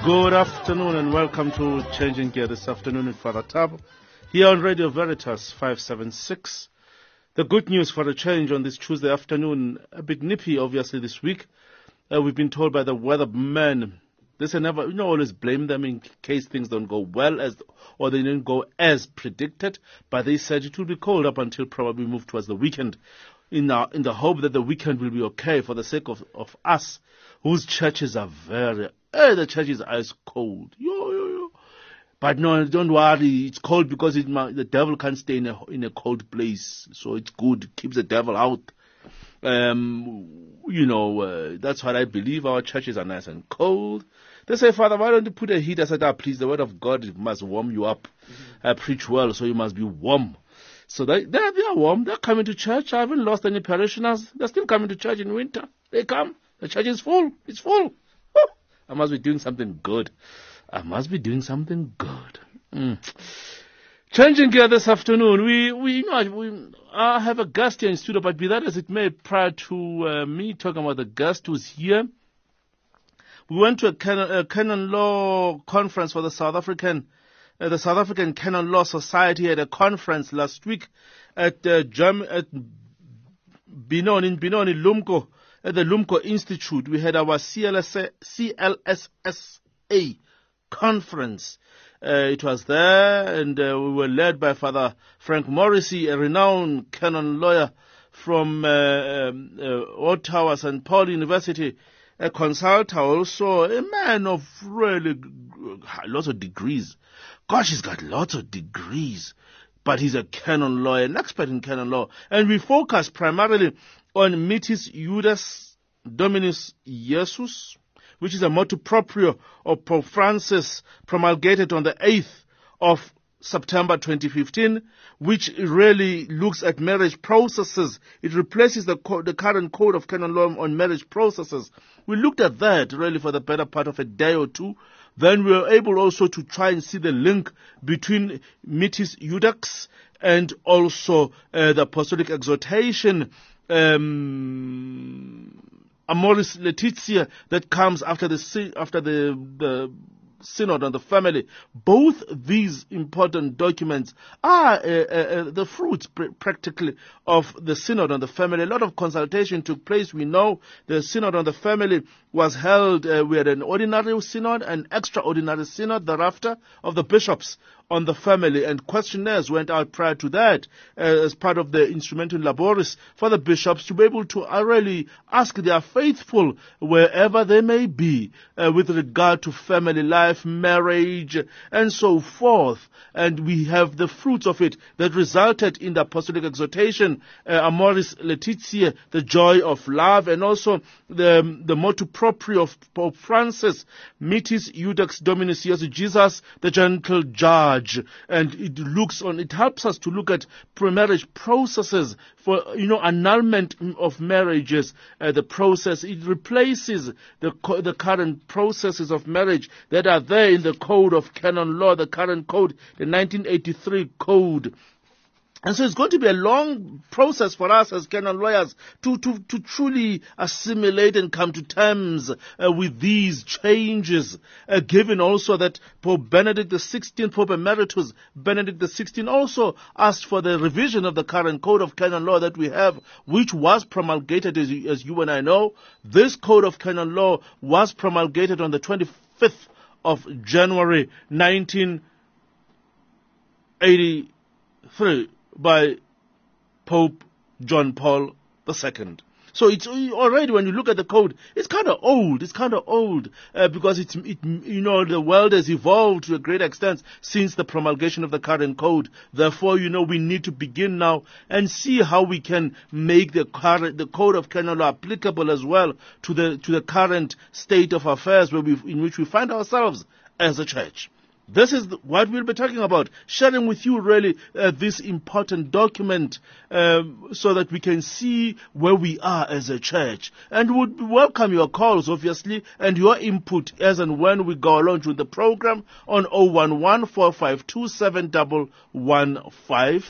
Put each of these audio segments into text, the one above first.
Good afternoon and welcome to Changing Gear this afternoon with Father Tab here on Radio Veritas 576. The good news for a change on this Tuesday afternoon, a bit nippy obviously this week. We've been told by the weathermen, they say never, always blame them in case things don't go well or they didn't go as predicted, but they said it will be cold up until probably move towards the weekend in the hope that the weekend will be okay for the sake of us whose churches are the church is ice cold. But no, don't worry. It's cold because the devil can't stay in a cold place. So it's good. It keeps the devil out. That's what I believe. Our churches are nice and cold. They say, Father, why don't you put a heat? I said, please, the word of God must warm you up. I preach well, so you must be warm. So they are warm. They're coming to church. I haven't lost any parishioners. They're still coming to church in winter. They come. The church is full. It's full. I must be doing something good. Changing gear this afternoon. We have a guest here in studio, but be that as it may, prior to me talking about the guest who's here, we went to a canon law conference for the South African Canon Law Society had a conference last week at Benoni, Lumko. At the Lumko Institute, we had our CLSSA conference. It was there, and we were led by Father Frank Morrissey, a renowned canon lawyer from Ottawa, St. Paul University, a consultant, also a man of really lots of degrees. Gosh, he's got lots of degrees, but he's a canon lawyer, an expert in canon law. And we focus primarily on Mitis Iudas Dominus Iesus, which is a motu proprio of Pope Francis, promulgated on the 8th of September 2015, which really looks at marriage processes. It replaces the current code of canon law on marriage processes. We looked at that really for the better part of a day or two. Then we were able also to try and see the link between Mitis Iudax and also the apostolic exhortation, Amoris Laetitia, that comes after the Synod on the Family. Both these important documents are the fruits practically of the Synod on the Family. A lot of consultation took place. We know the Synod on the Family was held. We had an ordinary synod, an extraordinary synod thereafter of the bishops on the family, and questionnaires went out prior to that as part of the Instrumentum Laboris for the bishops to be able to really ask their faithful wherever they may be with regard to family life, marriage, and so forth. And we have the fruits of it that resulted in the apostolic exhortation, Amoris Laetitia, the joy of love, and also the motu proprio of Pope Francis, Mitis Iudax Dominus Iesus, Jesus, the gentle judge. And it helps us to look at pre-marriage processes for, annulment of marriages, the process. It replaces the current processes of marriage that are there in the code of canon law, the current code, the 1983 code. And so it's going to be a long process for us as canon lawyers to truly assimilate and come to terms with these changes, given also that Pope Benedict XVI, Pope Emeritus Benedict XVI, also asked for the revision of the current code of canon law that we have, which was promulgated, as you and I know. This code of canon law was promulgated on the 25th of January 1983. By Pope John Paul II. So it's already, when you look at the code, it's kind of old. Because the world has evolved to a great extent since the promulgation of the current code. Therefore, we need to begin now and see how we can make the code of canon law applicable as well to the current state of affairs in which we find ourselves as a church. This is what we'll be talking about, sharing with you really this important document so that we can see where we are as a church. And would welcome your calls, obviously, and your input as and when we go along with the program on 011-452-7115,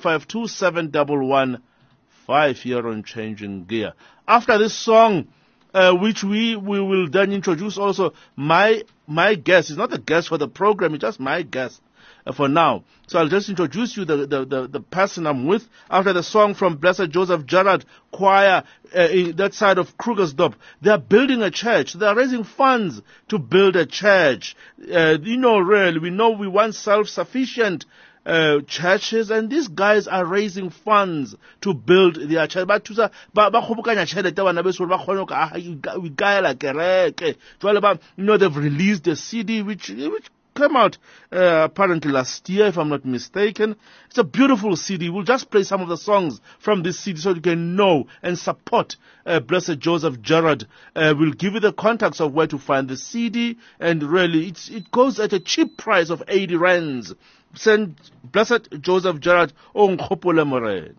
011-452-7115 here on Changing Gear. After this song, which we will then introduce also my guest. It's not a guest for the program, it's just my guest for now. So I'll just introduce you the person I'm with after the song from Blessed Joseph Gerard Choir in that side of Krugersdorp. They are building a church. They are raising funds to build a church. Really, we know we want self-sufficient churches, and these guys are raising funds to build their church. They've released a CD which came out apparently last year, if I'm not mistaken. It's a beautiful CD. We'll just play some of the songs from this CD so you can know and support Blessed Joseph Gerard. We'll give you the contacts of where to find the CD, and really it goes at a cheap price of 80 rands. Send Blessed Joseph Gerard on Khopole Morena.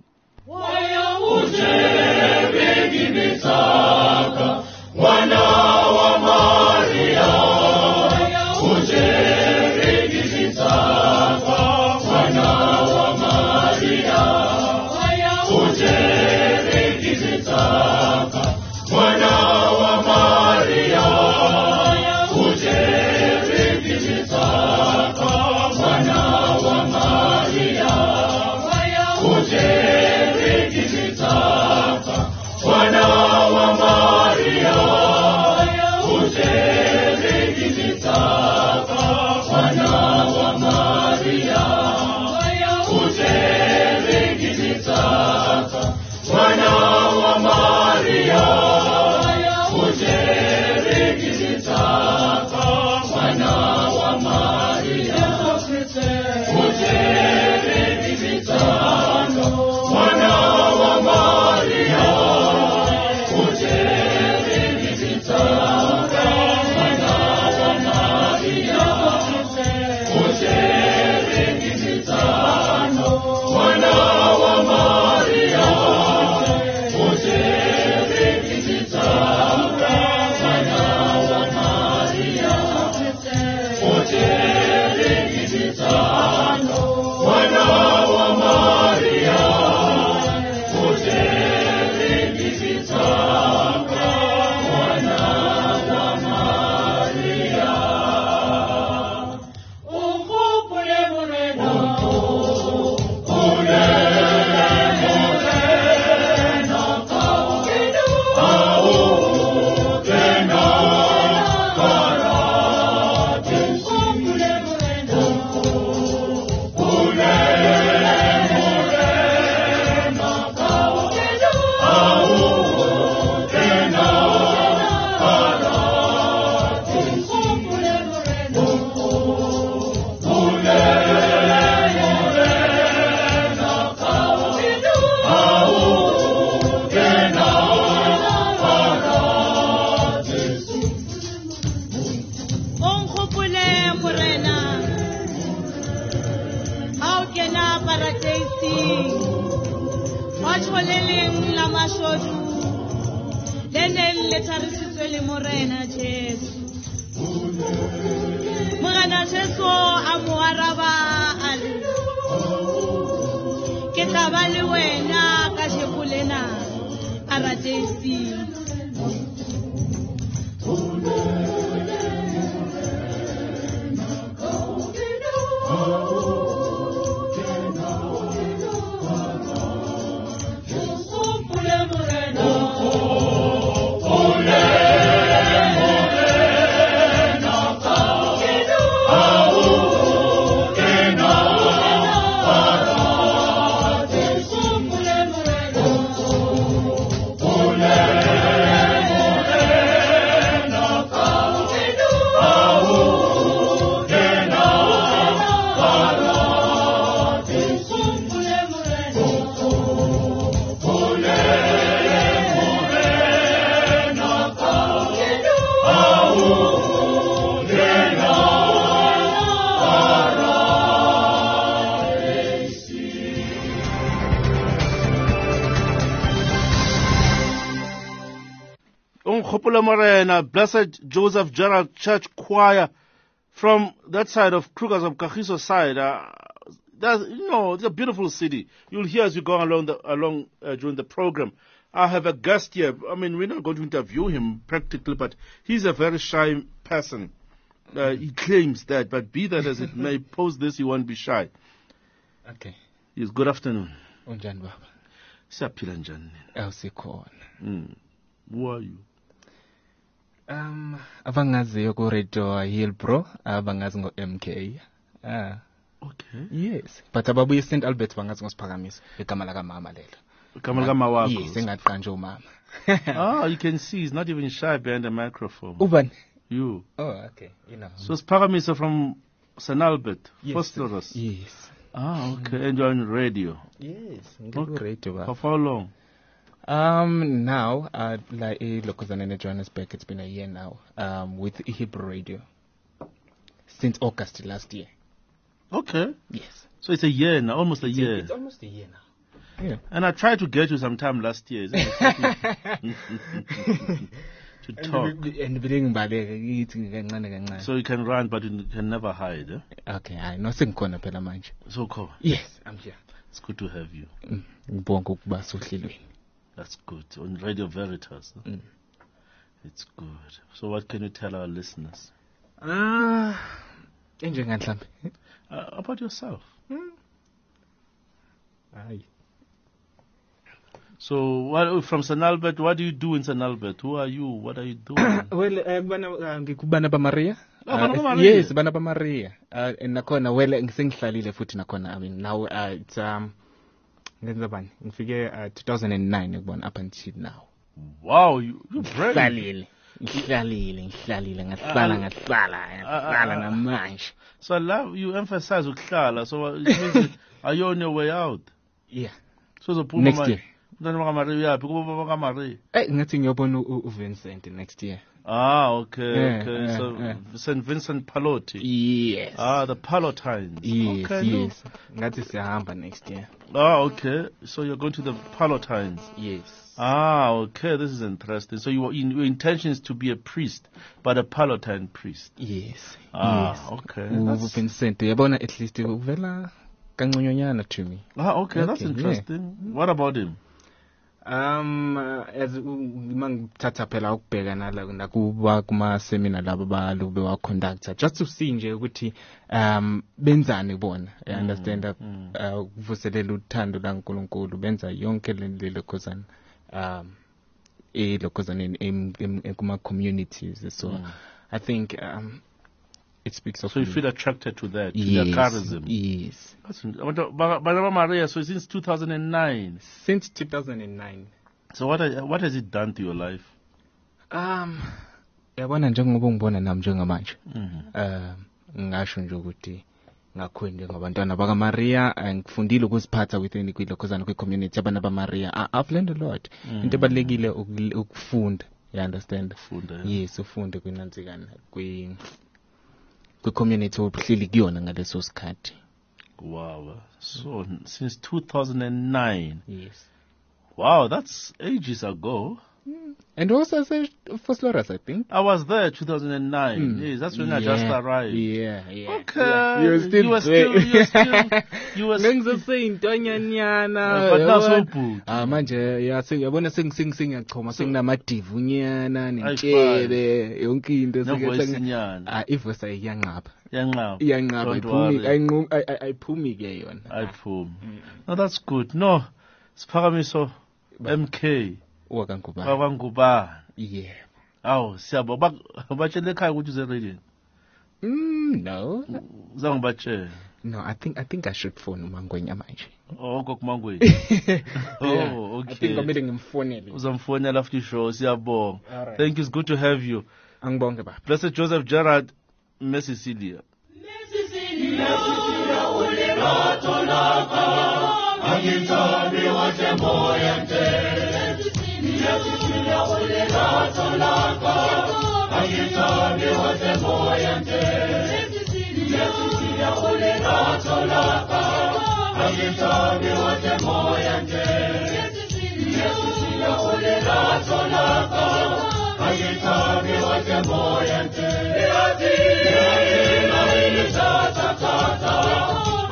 Morena, Blessed Joseph Gerard Church Choir from that side of Krugersdorp, Kagiso side. It's a beautiful city. You'll hear as you go along during the program. I have a guest here. I mean, we're not going to interview him practically, but he's a very shy person. He claims that, but be that as it may, post this, he won't be shy. Okay. Yes, good afternoon. Unjani baba? Siyaphila njani? Awusikhona. Who are you? Abangaziyo ku Radio Hillbro, abangazi ngo MK. Okay. Yes. But ababuye St Albert bangazi ngosiphakamiso. Igama laka mama lelo. Igama lika mama wakho. Yes, engaqanje umama. You can see he's not even shy behind the microphone. Ubani? You. Oh, okay. You know. So Siphakamiso from St Albert, Yes. Fosterus. Yes. Okay. And you're on radio. Yes. Okay. Radio baba. For how long? Now, like Lokozana in Johannesburg, it's been a year now, with Hebrew Radio. Since August last year. Okay. Yes. So it's a year now, almost a year. It's almost a year now. Yeah. And I tried to get you sometime last year. Isn't it? To talk. So you can run, but you can never hide. Eh? Okay, I know sengkhona phela manje. So cool. Yes, I'm here. It's good to have you. Ngibonga ukuba sohlelweni. That's good. On Radio Veritas. Huh? It's good. So what can you tell our listeners? Enjengani mhlambe? About yourself. Hayi. So what, from St Albert, what do you do in St Albert? Who are you? What are you doing? Well, ngikubana ba Maria. Bana ba Maria? Yes, bana ba Maria. Nakhona sengihlalile futhi nakhona. I mean, now it's ngenza bani? Ngifike 2009 ukubona up until now. Wow, you're brave. Ngihlalile ngahlala namanje. So I love you emphasize ukuhlala. So it means that, are you on your way out? Yeah. So Next year. Ngathi ngiyobona uVincent next year. Okay. So St Vincent Pallotti. Yes. The Pallottines. Yes, okay, yes. Ngathi siyahamba next year. Okay. So you're going to the Pallottines. Yes. Okay. This is interesting. So your intention is to be a priest, but a Pallottine priest. Yes. Yes. Okay. Vincent, yabona at least uvela kanconyonyana to me. Okay. That's interesting. Yeah. What about him? As mangithatha phela ukubheka nakuba kuma seminar labo balube wa conductor just to see nje ukuthi benzani bona I understand ukuvuselela uthando laNkulunkulu benza yonke le lokozana lokozana kuma communities so I think it speaks of so you feel attracted to that, to yes, their charism. Yes. Bana Maria, so since 2009. Since 2009. So what has it done to your life? Yabona njengoba ngibona nami njengamanje. Ngasho nje ukuthi ngakhwende ngabantwana baka Maria ngifundile ukuziphatha within kwilokozana kwi-community abana ba Maria. I've learned a lot. Into ebalekile ukufunda. You understand? Ufunda. Yes, ufunde kwinanzikana community ohleli kuyona ngaleso sikhathi. Wow. So since 2009. Yes. Wow, that's ages ago. And also for Sloras, I think. I was there 2009. Yes, that's when I just arrived. Yeah. Okay. Yeah. You were still but now so good. Manje yabona sengiyachoma senginamadivunyana nentshebe yonke into ivoice iyanqaba ayiphumi ke yona. Ayiphumi. No, that's good. No. Siphakamiso MK. Wakangubani. Yeah. Siyabonga. Batshele ekhaya ukuthi uze radio. No. Uzangibatshela. No, I think I should phone uMangwenya manje. Kokumangweni. Okay. I think ngomele ngimfonele. Uzamfonela after show. Siyabonga. Thank you. It's good to have you. Angibonge baba. Blessed Joseph Gerard Mesisilia. Angitabi wache moya nte Niyasisilia ule lato laka Angitabi wache moya nte Niyasisilia ule lato laka Angitabi wache moya nte Niyasisilia ule lato laka Angitabi wache moya nte Niyati na ili tata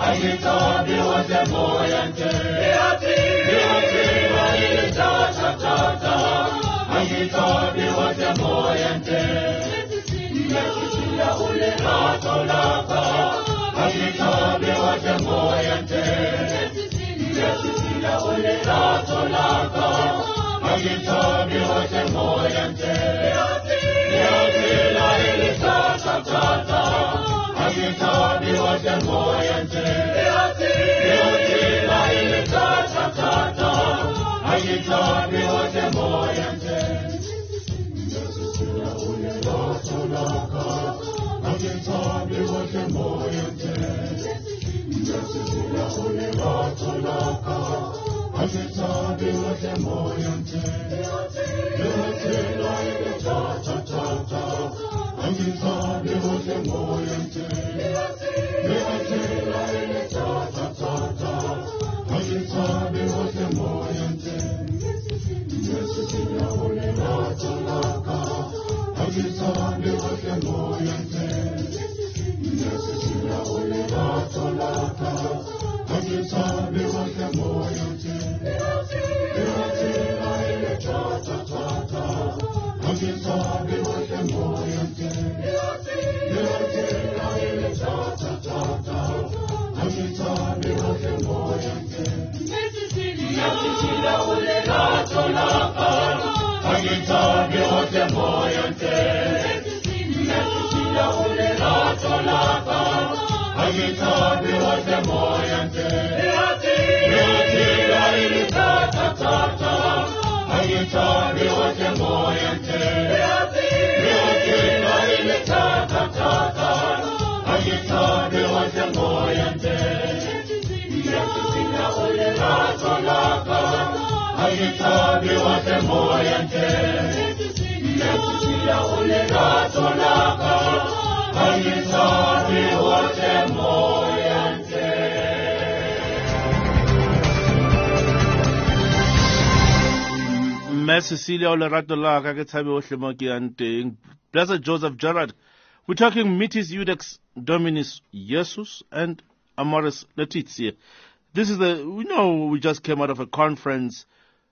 Cecilia o lerato la ka ke tshabe ohle mo ke yang teng. Blessed Joseph Gerard. We're talking Metis Iudex Dominus Jesus and Amoris Laetitia. This is we just came out of a conference.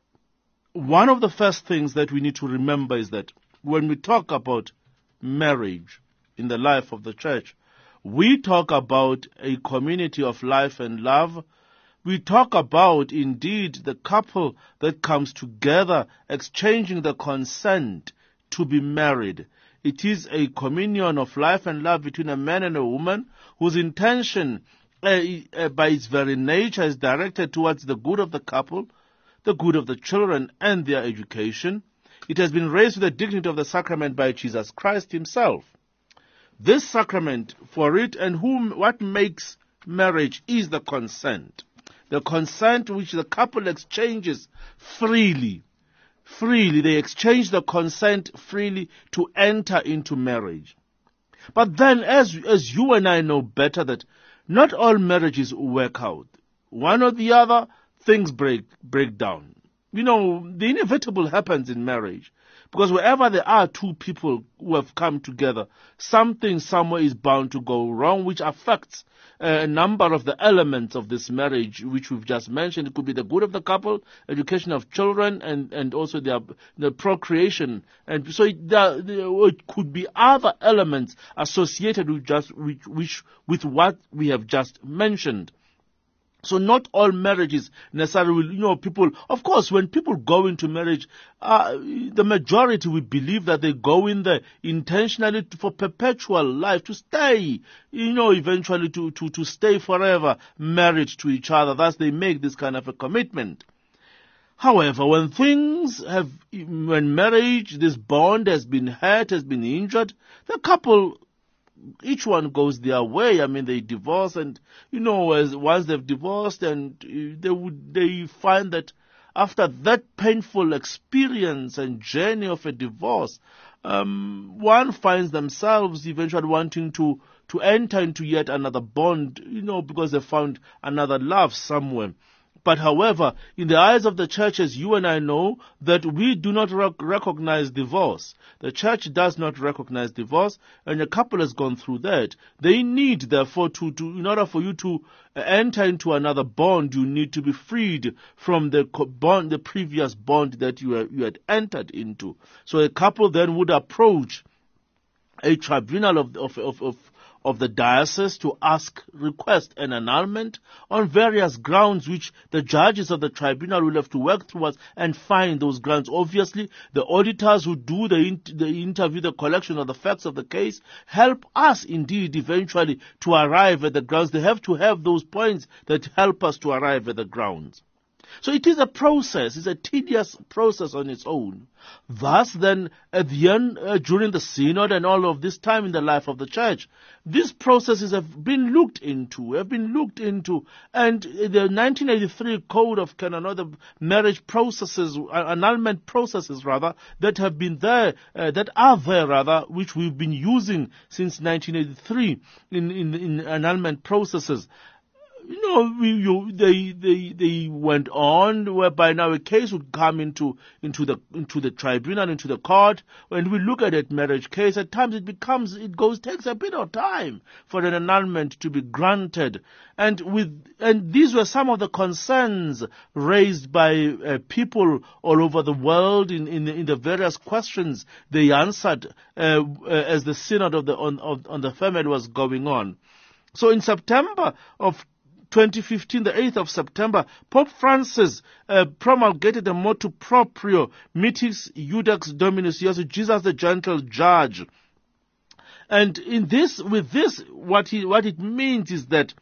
One of the first things that we need to remember is that when we talk about marriage in the life of the church, we talk about a community of life and love. We talk about, indeed, the couple that comes together, exchanging the consent to be married. It is a communion of life and love between a man and a woman whose intention, by its very nature, is directed towards the good of the couple, the good of the children, and their education. It has been raised to the dignity of the sacrament by Jesus Christ himself. This sacrament, for it and what makes marriage is the consent. The consent which the couple exchanges freely. Freely. They exchange the consent freely to enter into marriage. But then, as you and I know better, that not all marriages work out. One or the other, things break down. The inevitable happens in marriage. Because wherever there are two people who have come together, something somewhere is bound to go wrong, which affects a number of the elements of this marriage, which we've just mentioned. It could be the good of the couple, education of children, and also the procreation. And so it could be other elements associated with what we have just mentioned. So not all marriages necessarily will, people, of course, when people go into marriage, the majority will believe that they go in there intentionally for perpetual life, to stay, eventually to stay forever married to each other. Thus they make this kind of a commitment. However, when marriage, this bond has been hurt, has been injured, the couple, each one goes their way. They divorce, and once they've divorced, and they find that after that painful experience and journey of a divorce, one finds themselves eventually wanting to enter into yet another bond, because they found another love somewhere. But however, in the eyes of the church, as you and I know, that we do not recognize divorce. The church does not recognize divorce, and a couple has gone through that. They need, therefore, in order for you to enter into another bond, you need to be freed from the bond, the previous bond that you had entered into. So a couple then would approach a tribunal of the diocese to request an annulment on various grounds which the judges of the tribunal will have to work towards and find those grounds. Obviously, the auditors who do the interview, the collection of the facts of the case, help us indeed eventually to arrive at the grounds. They have to have those points that help us to arrive at the grounds. So it is a process, it's a tedious process on its own. Thus then, at the end, during the synod and all of this time in the life of the church, these processes have been looked into, and the 1983 Code of Canon, or the marriage processes, annulment processes rather, that have been there, which we've been using since 1983 in annulment processes. They went on, whereby now a case would come into the tribunal, into the court. When we look at that marriage case, at times takes a bit of time for an annulment to be granted. And these were some of the concerns raised by people all over the world in the various questions they answered as the synod on the family was going on. So in September of 2015, the 8th of September, Pope Francis promulgated a motu proprio, Mitis Iudex Dominus Iesus, Jesus the gentle judge. And with this, what it means is that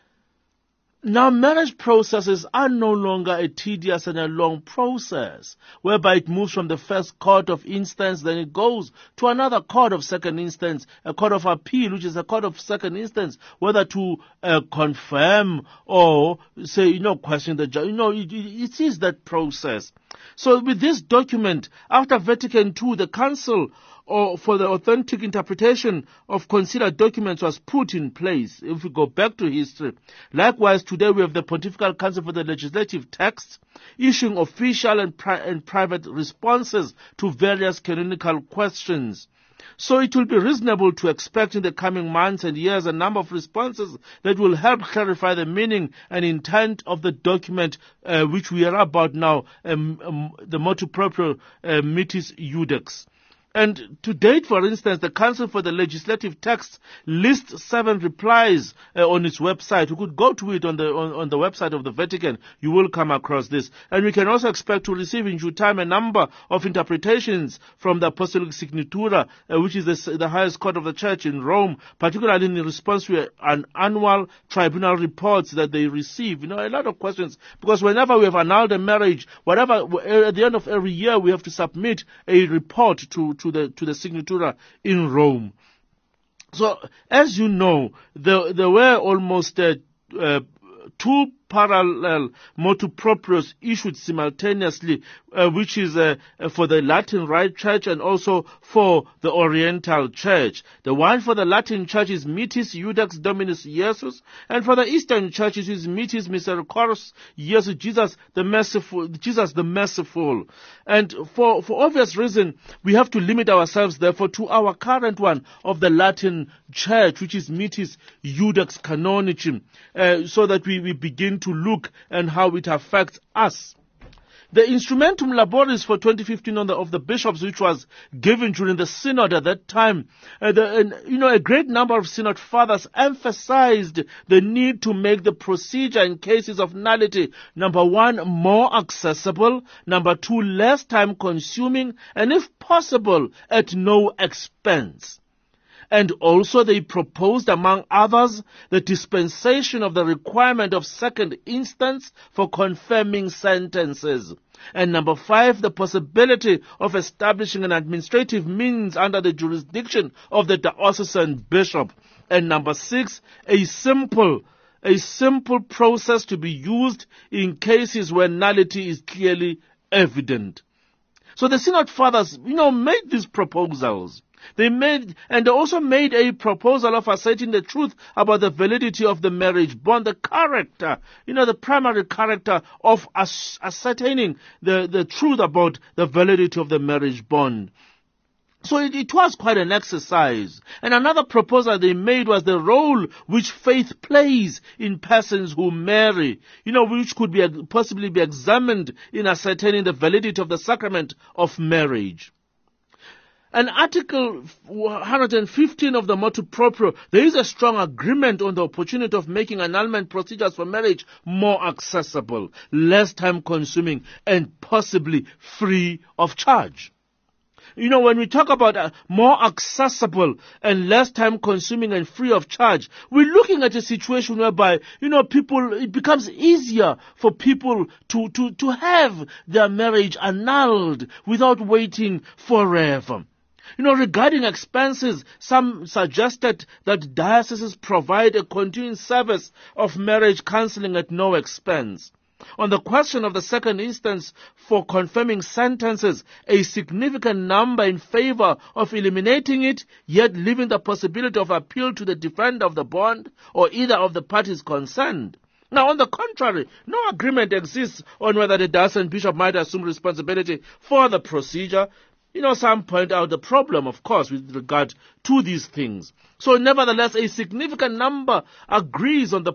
now marriage processes are no longer a tedious and a long process, whereby it moves from the first court of instance, then it goes to another court of second instance, a court of appeal, which is a court of second instance, whether to confirm or say, question the judge. It is that process. So with this document, after Vatican II, the Council for the authentic interpretation of considered documents was put in place. If we go back to history, likewise today we have the Pontifical Council for the Legislative Texts issuing official and private responses to various canonical questions. So it will be reasonable to expect in the coming months and years a number of responses that will help clarify the meaning and intent of the document which we are about now, the motu proprio Mitis Iudex. And to date, for instance, the Council for the Legislative Texts lists 7 replies on its website. You could go to it on the website of the Vatican. You will come across this. And we can also expect to receive in due time a number of interpretations from the Apostolic Signatura, which is the highest court of the Church in Rome, particularly in response to an annual tribunal reports that they receive. A lot of questions, because whenever we have annulled a marriage, at the end of every year, we have to submit a report to the Signatura in Rome. So, as you know, there were almost 2 parallel motu proprios issued simultaneously, which is for the Latin Rite Church and also for the Oriental Church. The one for the Latin Church is Mitis Iudex Dominus Iesus, and for the Eastern Church it is Mitis Misericordiae Iesus, Jesus the Merciful. And for obvious reason, we have to limit ourselves therefore to our current one of the Latin Church, which is Mitis Iudex Canonicum, so that we begin to look and how it affects us. The Instrumentum Laboris for 2015 of the bishops, which was given during the synod at that time, a great number of synod fathers emphasized the need to make the procedure in cases of nullity, number 1, more accessible, number 2, less time consuming, and if possible, at no expense. And also they proposed, among others, the dispensation of the requirement of second instance for confirming sentences. And number 5, the possibility of establishing an administrative means under the jurisdiction of the diocesan bishop. And number 6, a simple process to be used in cases where nullity is clearly evident. So the Synod Fathers, made these proposals. They also made a proposal of asserting the truth about the validity of the marriage bond, the character, the primary character of ascertaining the truth about the validity of the marriage bond. So it was quite an exercise. And another proposal they made was the role which faith plays in persons who marry, which could possibly be examined in ascertaining the validity of the sacrament of marriage. And Article 115 of the Motu Proprio, there is a strong agreement on the opportunity of making annulment procedures for marriage more accessible, less time-consuming, and possibly free of charge. When we talk about more accessible and less time-consuming and free of charge, we're looking at a situation whereby, it becomes easier for people to have their marriage annulled without waiting forever. Regarding expenses, some suggested that dioceses provide a continuing service of marriage counseling at no expense. On the question of the second instance for confirming sentences, a significant number in favor of eliminating it, yet leaving the possibility of appeal to the defender of the bond or either of the parties concerned. Now, on the contrary, no agreement exists on whether the diocesan bishop might assume responsibility for the procedure. Some point out the problem, of course, with regard to these things. So, nevertheless, a significant number agrees on the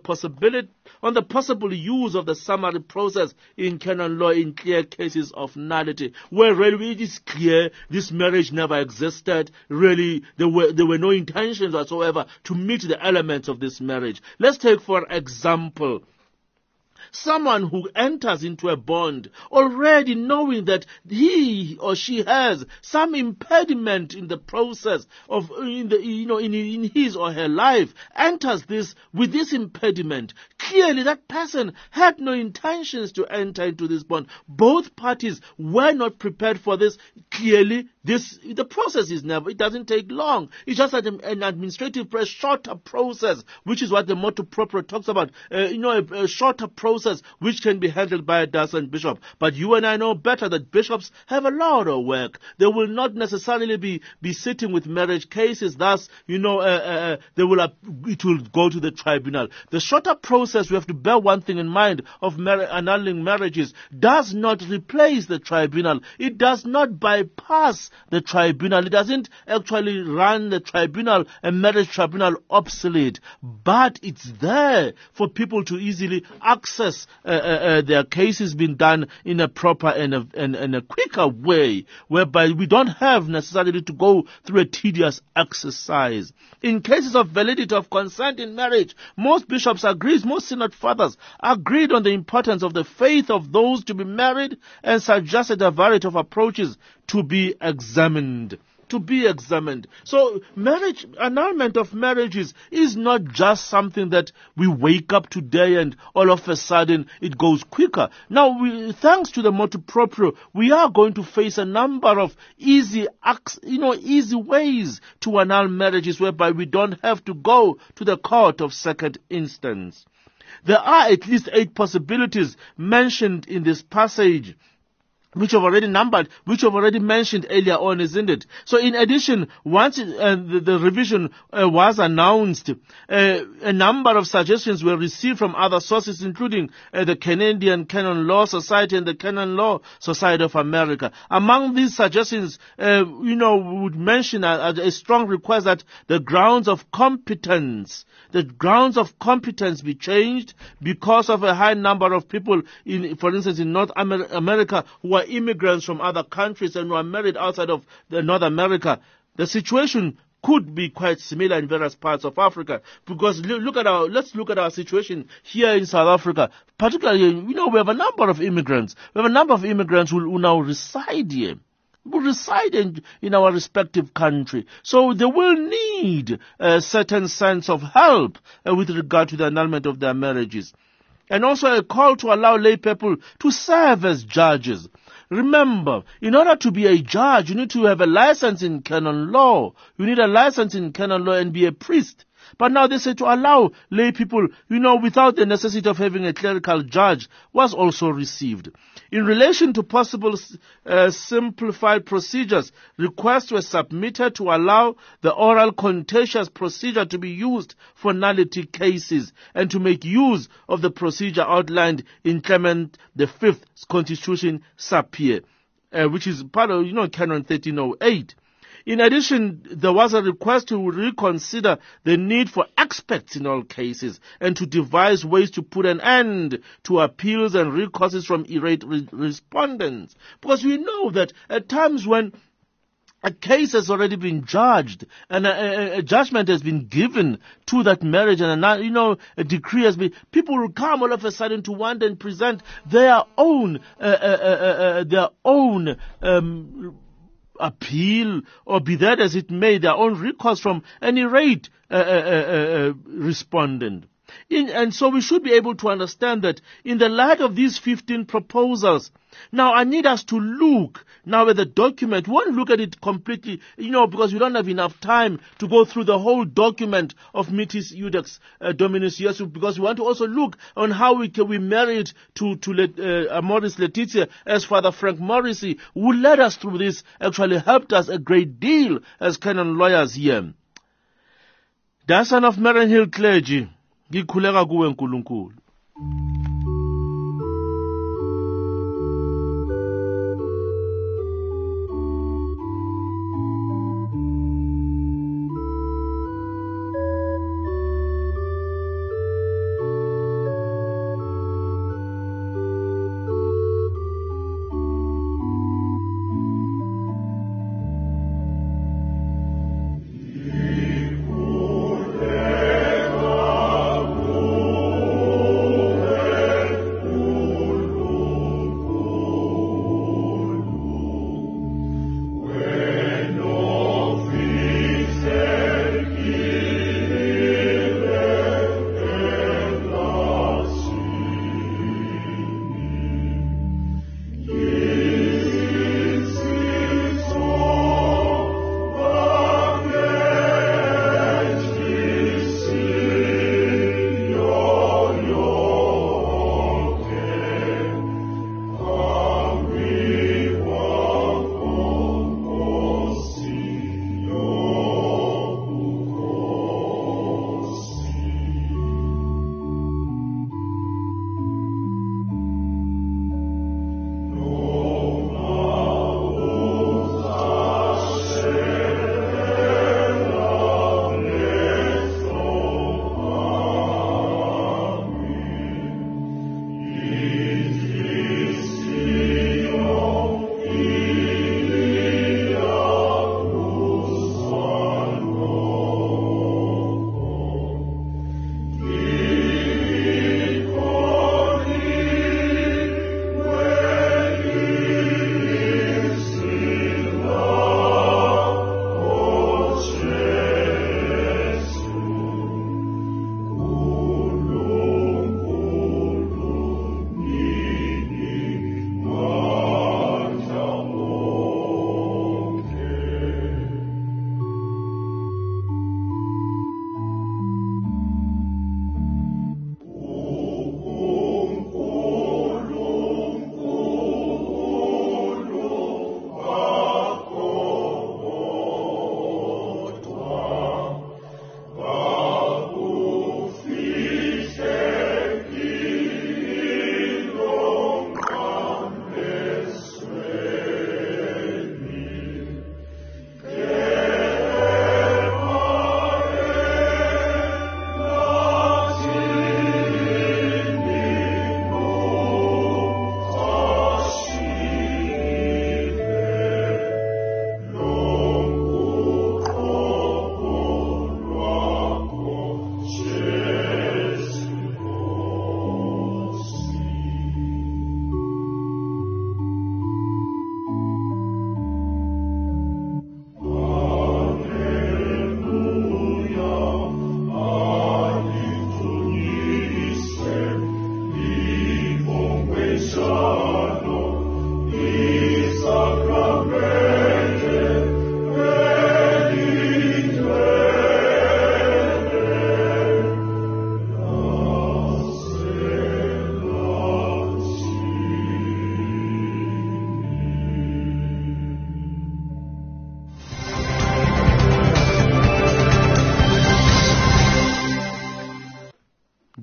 possible use of the summary process in canon law in clear cases of nullity, where really it is clear this marriage never existed. Really, there were no intentions whatsoever to meet the elements of this marriage. Let's take, for example, someone who enters into a bond already knowing that he or she has some impediment in the process of in his or her life, enters this with this impediment. Clearly that person had no intentions to enter into this bond. Both parties were not prepared for this. Clearly the process it doesn't take long. It's just an administrative, shorter process, which is what the Motu Proprio talks about. A shorter process which can be handled by a diocesan bishop. But you and I know better that bishops have a lot of work. They will not necessarily be sitting with marriage cases. Thus, it will go to the tribunal. The shorter process, we have to bear one thing in mind of annulling marriages, does not replace the tribunal. It does not bypass the tribunal. It doesn't actually run the tribunal, a marriage tribunal, obsolete. But it's there for people to easily access their cases being done in a proper and a quicker way, whereby we don't have necessarily to go through a tedious exercise. In cases of validity of consent in marriage, most bishops agreed, most synod fathers agreed on the importance of the faith of those to be married and suggested a variety of approaches to be examined. So annulment of marriages is not just something that we wake up today and all of a sudden it goes quicker. Now, thanks to the Motu Proprio, we are going to face a number of easy ways to annul marriages whereby we don't have to go to the court of second instance. There are at least 8 possibilities mentioned in this passage, which I've already mentioned earlier on, isn't it? So in addition, once the revision was announced, a number of suggestions were received from other sources, including the Canadian Canon Law Society and the Canon Law Society of America. Among these suggestions, we would mention a strong request that the grounds of competence be changed because of a high number of people, for instance, in North America who are immigrants from other countries and who are married outside of North America. The situation could be quite similar in various parts of Africa, because let's look at our situation here in South Africa. Particularly, we have a number of immigrants. We have a number of immigrants who now reside here. Will reside in our respective country. So they will need a certain sense of help with regard to the annulment of their marriages. And also a call to allow lay people to serve as judges. Remember, in order to be a judge, you need to have a license in canon law. You need a license in canon law and be a priest. But now they say to allow lay people, without the necessity of having a clerical judge, was also received. In relation to possible simplified procedures, requests were submitted to allow the oral contentious procedure to be used for nullity cases and to make use of the procedure outlined in Clement V's Constitution Sapir, which is part of, Canon 1308. In addition, there was a request to reconsider the need for experts in all cases and to devise ways to put an end to appeals and recourses from irate respondents. Because we know that at times when a case has already been judged and a judgment has been given to that marriage and a decree has been, people will come all of a sudden to want and present their own appeal, or be that as it may, their own recourse from an irate respondent. And so we should be able to understand that in the light of these 15 proposals, now I need us to look now at the document. We won't look at it completely, because we don't have enough time to go through the whole document of Mitis Iudex Dominus Iesu, because we want to also look on how we marry it to Amoris Laetitia, as Father Frank Morrissey, who led us through this, actually helped us a great deal as canon lawyers here. The son of Mariannhill clergy, ngikhuleka kuwe nkulunkulu.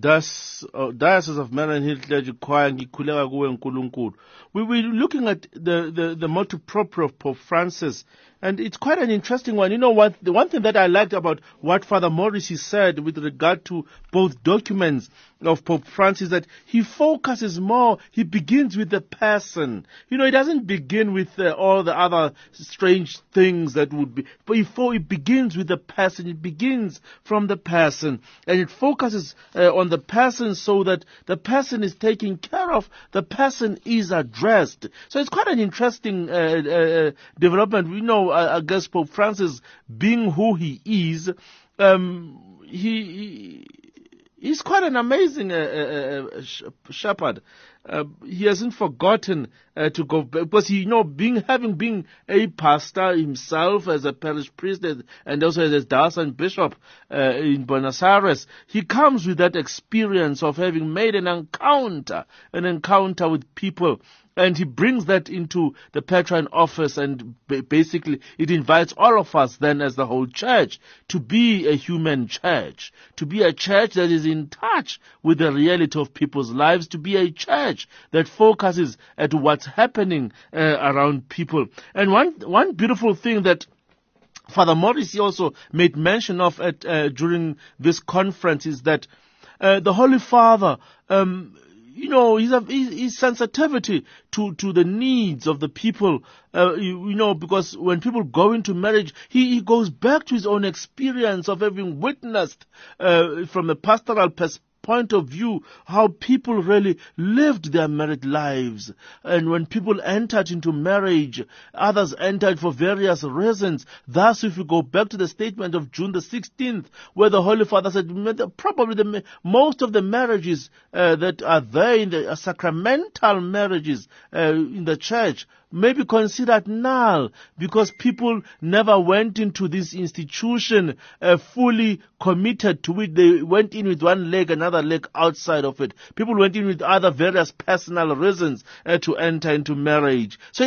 Diocese of Marian Hill Clergy Choir, Ngikhuleka Kuwe Nkulunkulu. We're looking at the motu proprio of Pope Francis, and it's quite an interesting one. You know what? The one thing that I liked about what Father Morrissey said with regard to both documents of Pope Francis, that he focuses more, he begins with the person. You know, he doesn't begin with all the other strange things that would be, but he begins with the person. It begins from the person, and it focuses on the person so that the person is taken care of, the person is addressed. So it's quite an interesting development. We know, I guess Pope Francis, being who he is, he's quite an amazing shepherd. He hasn't forgotten to go back, because having been a pastor himself, as a parish priest and also as a diocesan bishop in Buenos Aires, he comes with that experience of having made an encounter with people. And he brings that into the Petrine office, and basically it invites all of us then as the whole church to be a human church, to be a church that is in touch with the reality of people's lives, to be a church that focuses at what's happening around people. And one beautiful thing that Father Morrissey also made mention of during this conference is that the Holy Father, his sensitivity to the needs of the people, because when people go into marriage, he goes back to his own experience of having witnessed from a pastoral point of view how people really lived their married lives. And when people entered into marriage, others entered for various reasons. Thus, if we go back to the statement of June the 16th, where the Holy Father said probably most of the marriages that are there in the sacramental marriages in the church may be considered null, because people never went into this institution fully committed to it. They went in with one leg, another leg outside of it. People went in with other various personal reasons to enter into marriage. So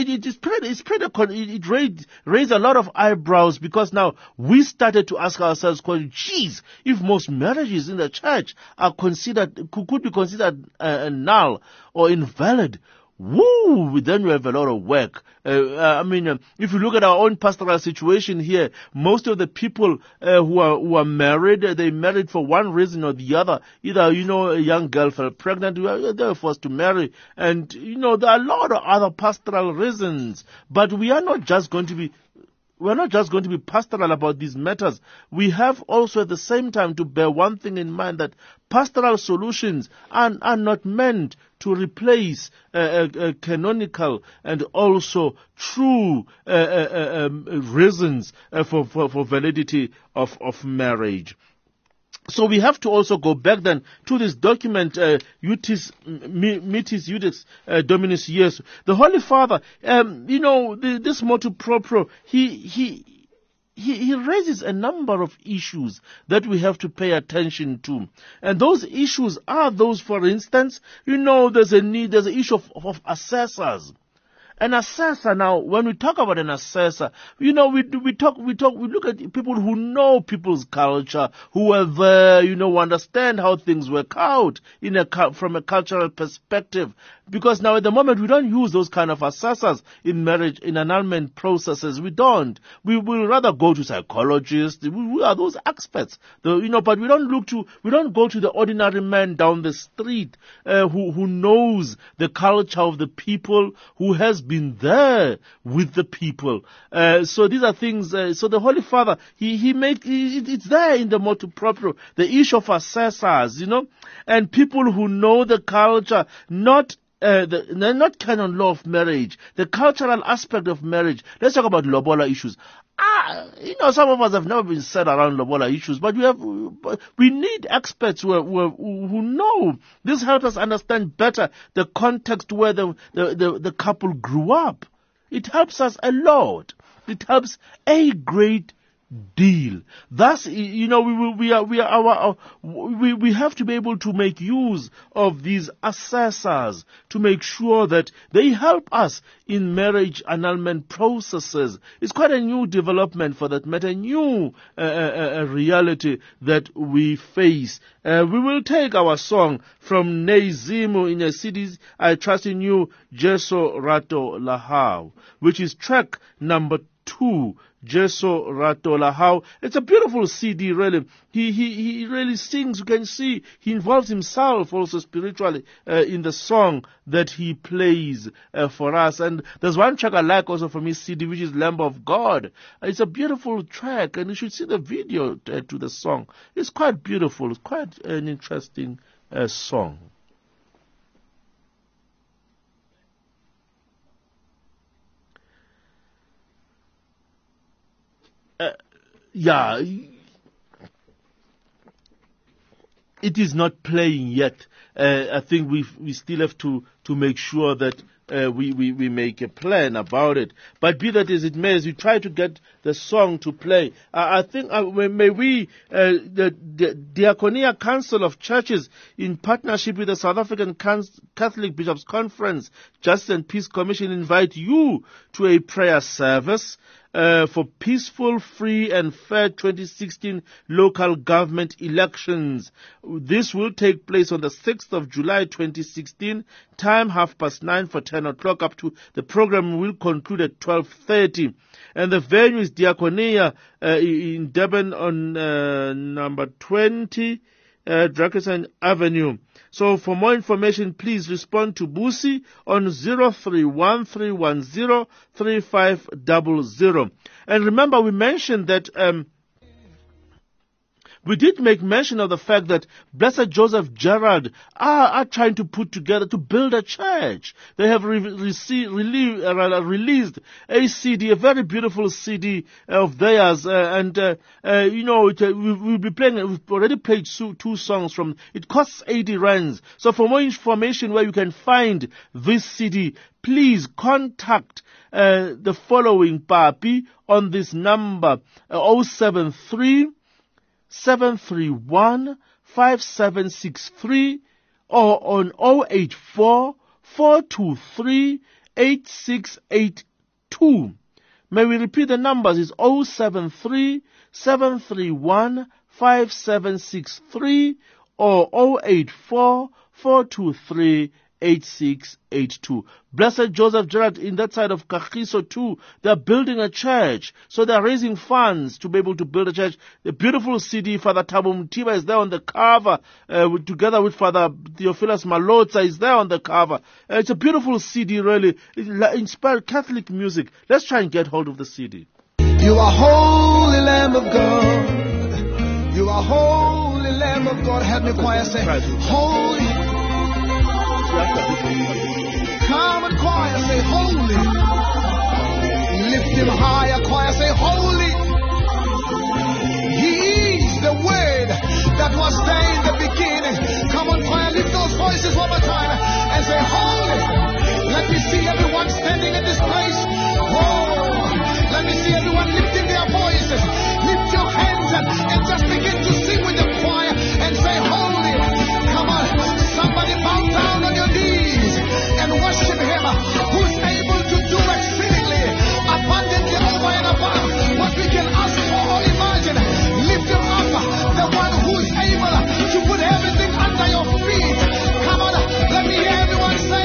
it raised a lot of eyebrows, because now we started to ask ourselves, geez, if most marriages in the church are could be considered null or invalid, then we have a lot of work. If you look at our own pastoral situation here, most of the people who are married, they married for one reason or the other. Either, a young girl fell pregnant, they were forced to marry. And, there are a lot of other pastoral reasons. But we are not just going to be pastoral about these matters. We have also at the same time to bear one thing in mind, that pastoral solutions are not meant to replace canonical and also true reasons for validity of marriage. So we have to also go back then to this document, Mitis Iudex Dominus Iesu. The Holy Father, this motu proprio, he raises a number of issues that we have to pay attention to. And those issues are those, for instance, there's an issue of assessors. An assessor, now, when we talk about an assessor, we look at people who know people's culture, who are there, who understand how things work out from a cultural perspective. Because now at the moment we don't use those kind of assessors in marriage, in annulment processes. We don't. We will rather go to psychologists. We are those experts, but we don't go to the ordinary man down the street, who knows the culture of the people, who has been there with the people. So these are things, so the Holy Father, it's there in the motu proprio, the issue of assessors, and people who know the culture, not canon law of marriage, the cultural aspect of marriage. Let's talk about lobola issues. Some of us have never been set around lobola issues, but we need experts who know. This helps us understand better the context where the couple grew up. It helps us a lot. It helps a great deal. Thus, we have to be able to make use of these assessors to make sure that they help us in marriage annulment processes. It's quite a new development, for that matter, new reality that we face. We will take our song from Nezimu in a CD, I Trust in You, Jeso Rato Lahau, which is track number 2, Jeso Rato Lahau. It's a beautiful CD, really. He really sings. You can see he involves himself also spiritually in the song that he plays for us. And there's one track I like also from his CD, which is Lamb of God. It's a beautiful track, and you should see the video to the song. It's quite beautiful. It's quite an interesting song. It is not playing yet. I think we still have to make sure that we make a plan about it. But be that as it may, as we try to get the song to play, I think may we, the Diaconia Council of Churches, in partnership with the South African Catholic Bishops' Conference, Justice and Peace Commission, invite you to a prayer service for peaceful, free and fair 2016 local government elections. This will take place on the 6th of July 2016, time 9:30 for 10 o'clock up to, the program will conclude at 12:30. And the venue is Diaconia in Durban on number 20, Drakensberg Avenue. So for more information, please respond to Busi on 0313103500. And remember, we mentioned that we did make mention of the fact that Blessed Joseph Gerald are trying to put together, to build a church. They have released a CD, a very beautiful CD of theirs, we'll be playing, we've already played 2 songs from, it costs 80 rands. So for more information where you can find this CD, please contact the following Papi on this number, 073 731 5763 or on 084 423 8682. May we repeat the numbers? It's 073 731 5763 or 084 423 8682. Blessed Joseph Gerald in that side of Kagiso too. They're building a church. So they're raising funds to be able to build a church. The beautiful CD, Father Thabo Mtiba is there on the cover, together with Father Theophilus Malotza is there on the cover. It's a beautiful CD, really. It inspired Catholic music. Let's try and get hold of the CD. You are holy Lamb of God. You are holy Lamb of God. Help me choir say, holy. Come and choir, say holy. Lift him higher, choir, say holy. He is the word that was there in the beginning. Come on, choir, lift those voices one more time and say holy. Let me see everyone standing in this place. Oh, let me see everyone lifting their voices. Lift your hands and just begin to sing with the choir and say holy. Come on, somebody bow down on your knees and worship him who's able to do exceedingly abundantly over and above what we can ask for or imagine. Lift him up, the one who's able to put everything under your feet. Come on, let me hear everyone say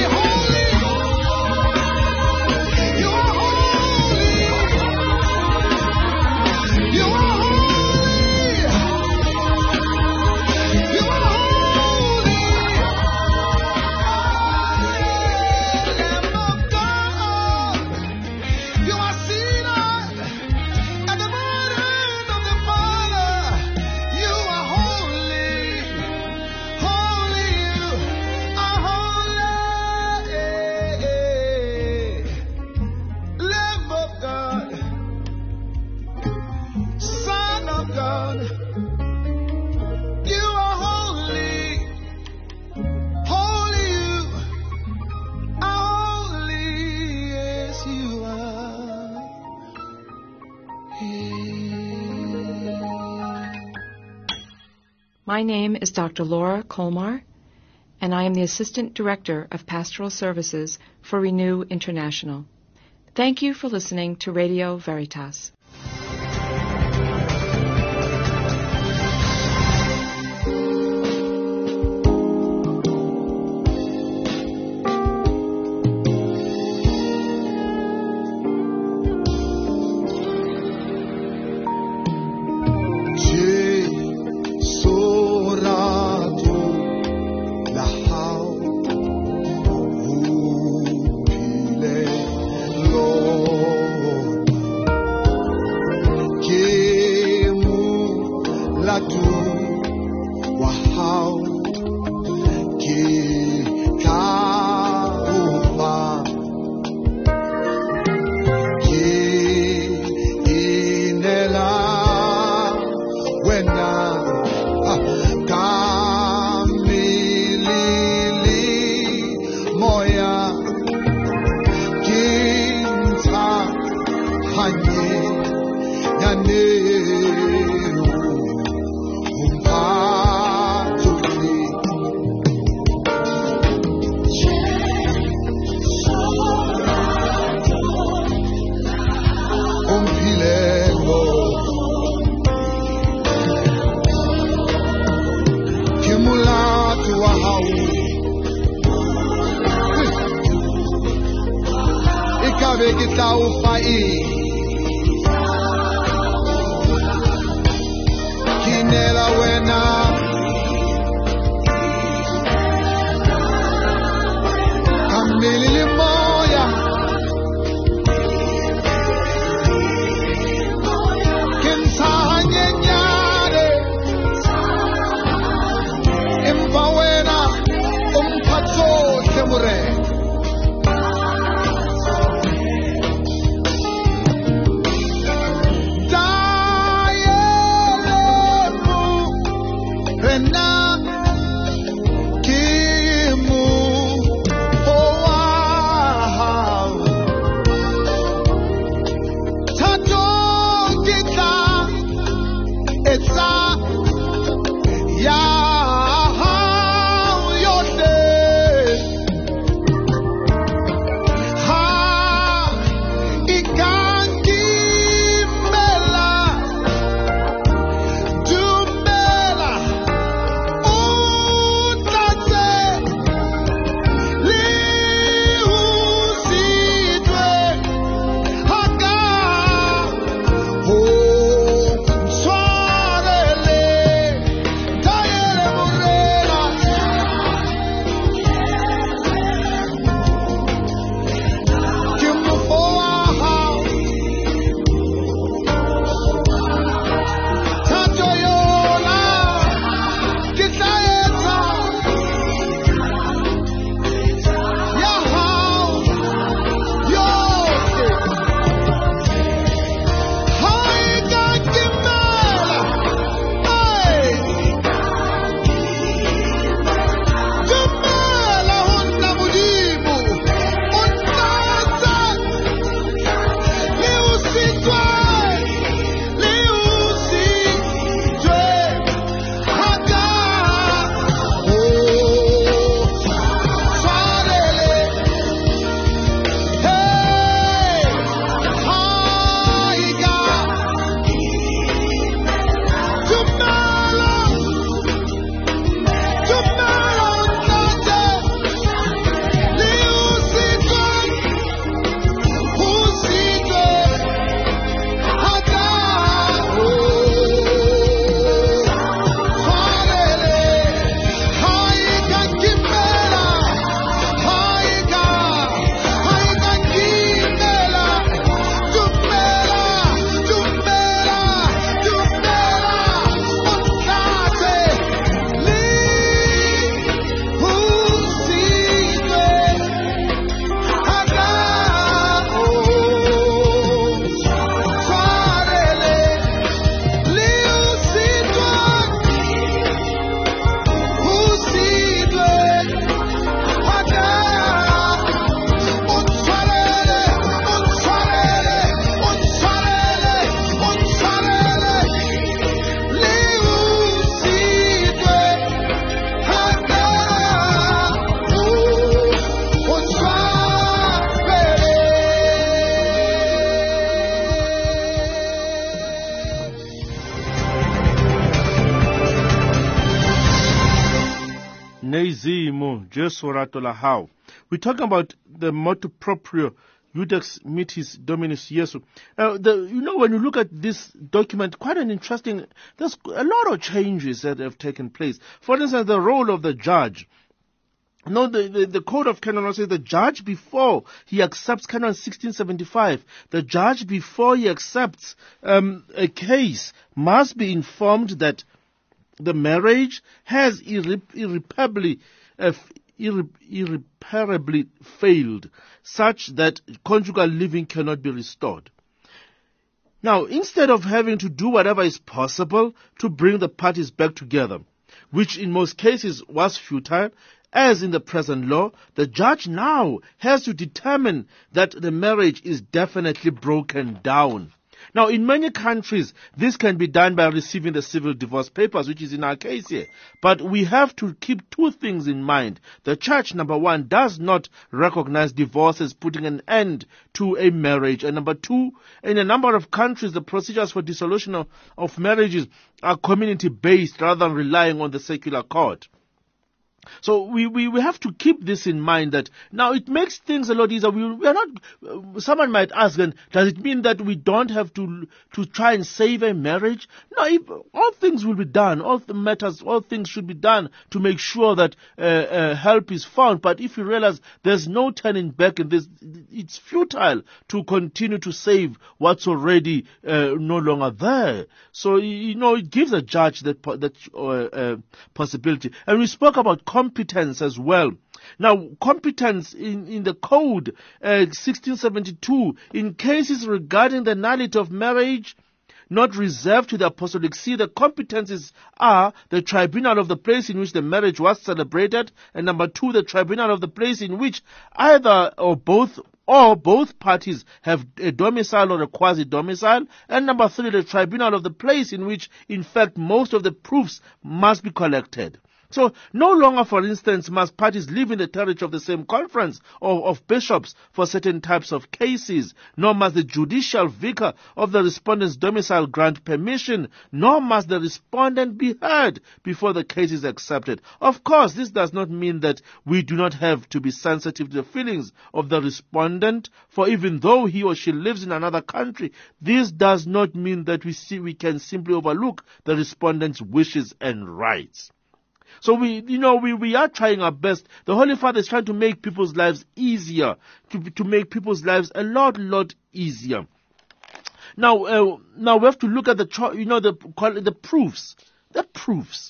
My name is Dr. Laura Colmar, and I am the Assistant Director of Pastoral Services for Renew International. Thank you for listening to Radio Veritas. Jesu rato la hao. We're talking about the motu proprio Judex Mitis Dominus Jesu. When you look at this document, quite an interesting, there's a lot of changes that have taken place. For instance, the role of the judge. No, the Code of Canon Law says the judge before he accepts Canon 1675, the judge before he accepts a case must be informed that the marriage has irreparably failed, such that conjugal living cannot be restored. Now, instead of having to do whatever is possible to bring the parties back together, which in most cases was futile, as in the present law, the judge now has to determine that the marriage is definitely broken down. Now, in many countries, this can be done by receiving the civil divorce papers, which is in our case here. But we have to keep two things in mind. The church, number one, does not recognize divorce as putting an end to a marriage. And number two, in a number of countries, the procedures for dissolution of marriages are community-based rather than relying on the secular court. So we have to keep this in mind, that now it makes things a lot easier. We are not, someone might ask, and does it mean that we don't have to try and save a marriage? No, all things will be done, all things should be done to make sure that help is found. But if you realize there's no turning back in this, it's futile to continue to save what's already no longer there. So, it gives a judge that possibility. And we spoke about competence as well. Now, competence in the Code 1672, in cases regarding the nullity of marriage not reserved to the Apostolic See, the competences are the tribunal of the place in which the marriage was celebrated, and number two, the tribunal of the place in which either or both parties have a domicile or a quasi-domicile, and number three, the tribunal of the place in which, in fact, most of the proofs must be collected. So, no longer, for instance, must parties live in the territory of the same conference or of bishops for certain types of cases, nor must the judicial vicar of the respondent's domicile grant permission, nor must the respondent be heard before the case is accepted. Of course, this does not mean that we do not have to be sensitive to the feelings of the respondent, for even though he or she lives in another country, this does not mean that we can simply overlook the respondent's wishes and rights. So we are trying our best. The Holy Father is trying to make people's lives easier, to make people's lives a lot easier. Now we have to look at the proofs. The proofs.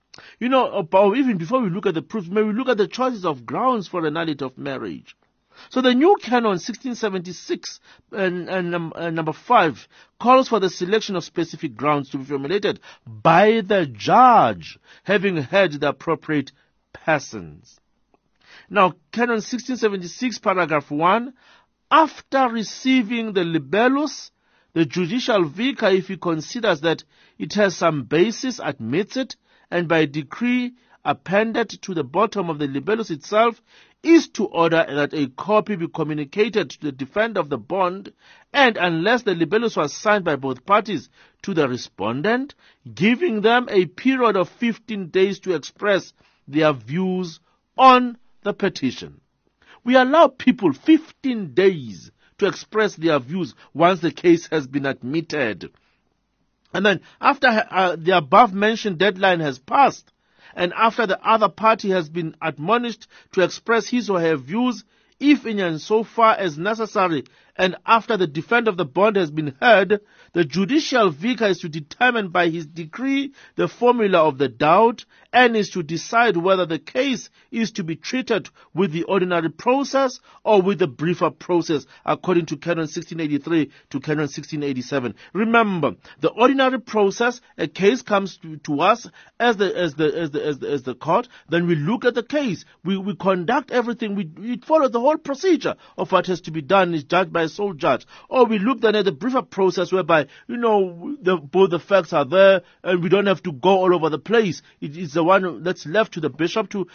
Even before we look at the proofs, may we look at the choices of grounds for the nullity of marriage. So the new canon 1676 and number 5 calls for the selection of specific grounds to be formulated by the judge, having heard the appropriate persons. Now, canon 1676 paragraph 1, after receiving the libellus, the judicial vicar, if he considers that it has some basis, admits it, and by decree appended to the bottom of the libellus itself, is to order that a copy be communicated to the defender of the bond, and unless the libellus was signed by both parties, to the respondent, giving them a period of 15 days to express their views on the petition. We allow people 15 days to express their views once the case has been admitted. And then after the above-mentioned deadline has passed, and after the other party has been admonished to express his or her views, if and so far as necessary, and after the defender of the bond has been heard, the judicial vicar is to determine by his decree the formula of the doubt, and is to decide whether the case is to be treated with the ordinary process or with the briefer process, according to Canon 1683 to Canon 1687. Remember, the ordinary process, a case comes to us as the court, then we look at the case, we conduct everything, we follow the whole procedure of what has to be done, is judged by a sole judge. Or we look then at the briefer process, whereby both the facts are there, and we don't have to go all over the place. It is the one that's left to the bishop to,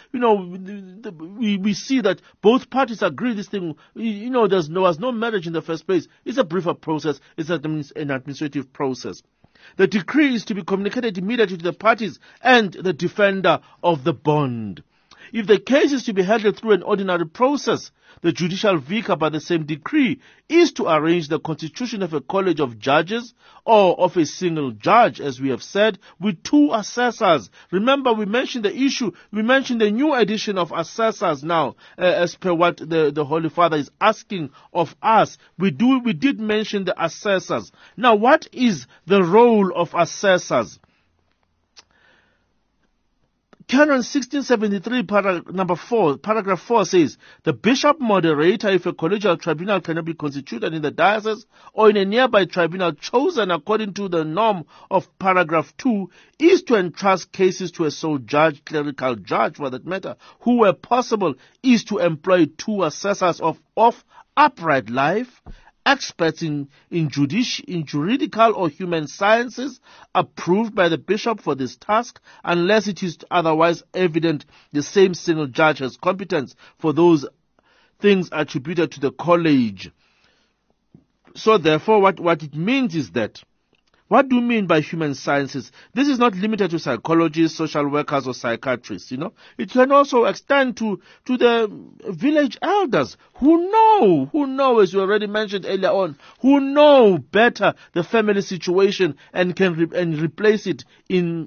we see that both parties agree this thing, there was no marriage in the first place. It's a briefer process. It's an administrative process. The decree is to be communicated immediately to the parties and the defender of the bond. If the case is to be handled through an ordinary process, the judicial vicar by the same decree is to arrange the constitution of a college of judges or of a single judge, as we have said, with 2 assessors. Remember, we mentioned the issue, we mentioned the new addition of assessors now, as per what the Holy Father is asking of us. We did mention the assessors. Now, what is the role of assessors? Canon 1673, paragraph 4 says, the bishop moderator, if a collegial tribunal cannot be constituted in the diocese or in a nearby tribunal chosen according to the norm of paragraph 2, is to entrust cases to a sole judge, clerical judge for that matter, who, where possible, is to employ 2 assessors of upright life, experts in juridical or human sciences, approved by the bishop for this task, unless it is otherwise evident the same single judge has competence for those things attributed to the college. So therefore, what it means is that, what do you mean by human sciences? This is not limited to psychologists, social workers, or psychiatrists, It can also extend to the village elders who know, as you already mentioned earlier on, who know better the family situation and can place it in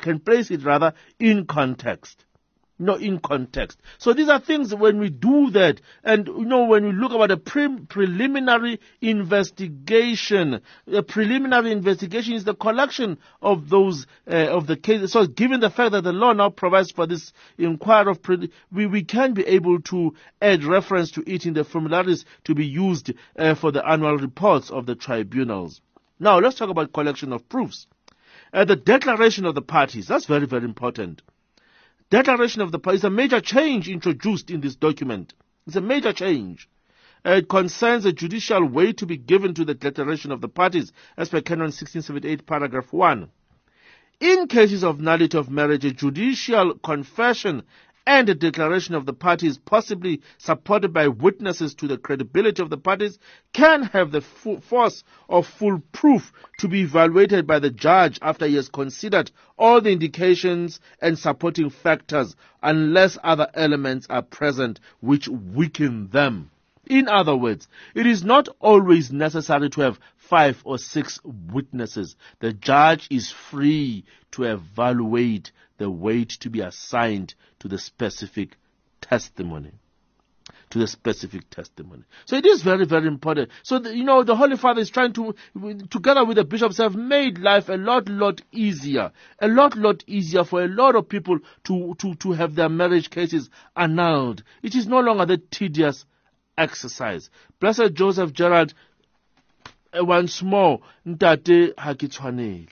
context. In context. So these are things when we do that, and when we look about a preliminary investigation. A preliminary investigation is the collection of those of the cases. So given the fact that the law now provides for this inquiry we can be able to add reference to it in the formularies to be used for the annual reports of the tribunals. Now let's talk about collection of proofs. The declaration of the parties, that's very, very important. Declaration of the parties is a major change introduced in this document. It's a major change. It concerns a judicial weight to be given to the declaration of the parties, as per Canon 1678, paragraph 1. In cases of nullity of marriage, a judicial confession and a declaration of the parties, possibly supported by witnesses to the credibility of the parties, can have the force of full proof to be evaluated by the judge after he has considered all the indications and supporting factors, unless other elements are present which weaken them. In other words, it is not always necessary to have 5 or 6 witnesses. The judge is free to evaluate the weight to be assigned to the specific testimony. So it is very, very important. So, the Holy Father is trying to, together with the bishops, have made life a lot easier. A lot easier for a lot of people to have their marriage cases annulled. It is no longer the tedious exercise. Blessed Joseph Gerald, once more, Ntate Hakitwaneli.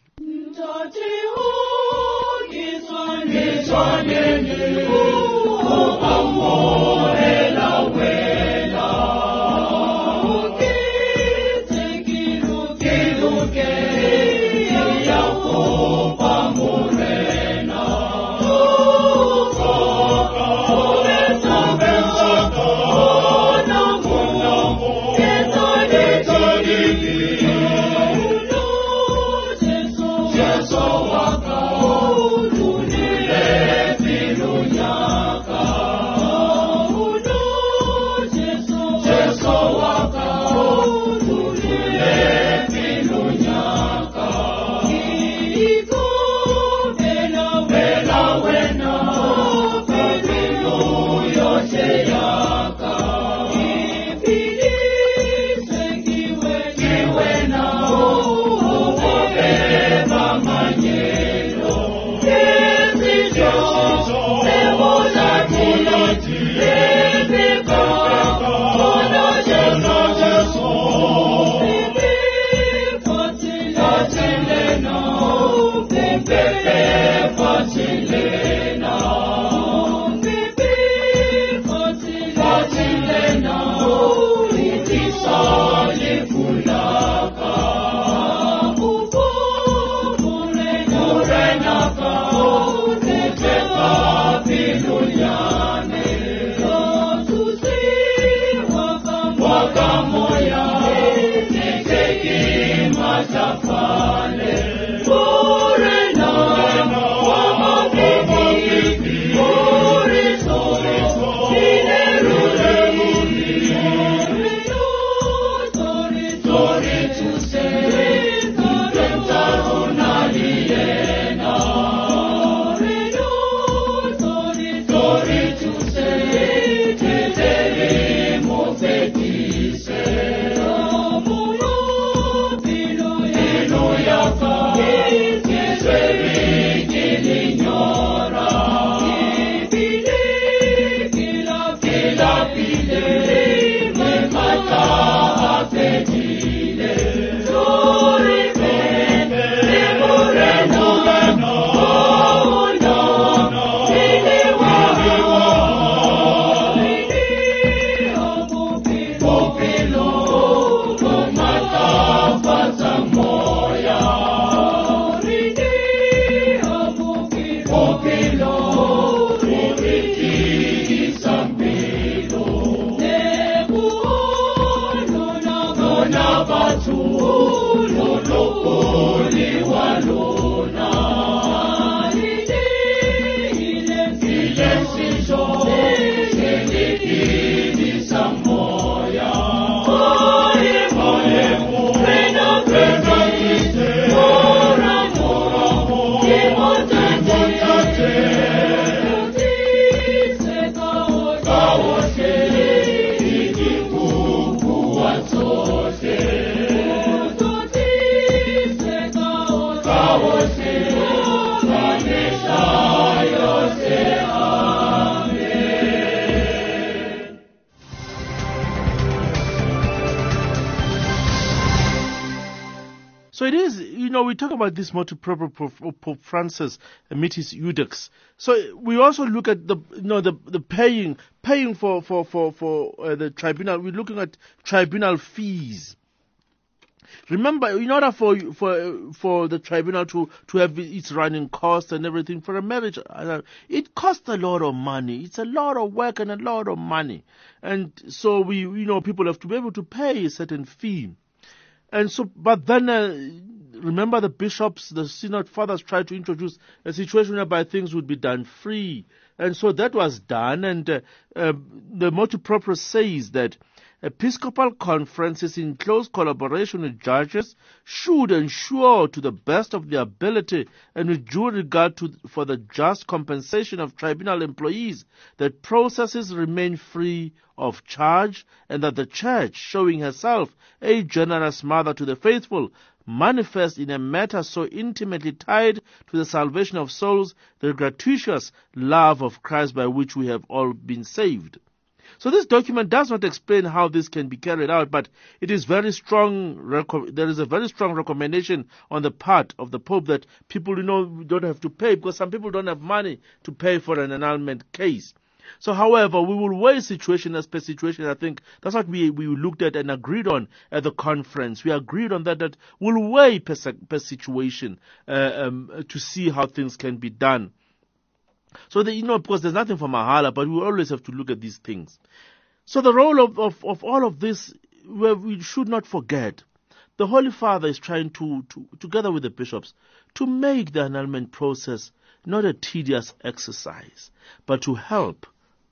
So it is, we talk about this motu proprio Pope Francis meet his eunuchs. So we also look at the paying for the tribunal. We're looking at tribunal fees. Remember, in order for the tribunal to have its running costs and everything for a marriage, it costs a lot of money. It's a lot of work and a lot of money, and so people have to be able to pay a certain fee. And so, but then, remember the bishops, the synod fathers tried to introduce a situation whereby things would be done free. And so that was done, and the motu proprio says that episcopal conferences in close collaboration with judges should ensure to the best of their ability and with due regard for the just compensation of tribunal employees that processes remain free of charge, and that the Church, showing herself a generous mother to the faithful, manifest in a matter so intimately tied to the salvation of souls the gratuitous love of Christ by which we have all been saved. So this document does not explain how this can be carried out, but it is very strong. There is a very strong recommendation on the part of the Pope that people, don't have to pay, because some people don't have money to pay for an annulment case. So, however, we will weigh situation as per situation. I think that's what we looked at and agreed on at the conference. We agreed on that we'll weigh per situation to see how things can be done. So, because there's nothing for mahala, but we always have to look at these things. So the role of all of this, we should not forget, the Holy Father is trying to together with the bishops, to make the annulment process not a tedious exercise, but to help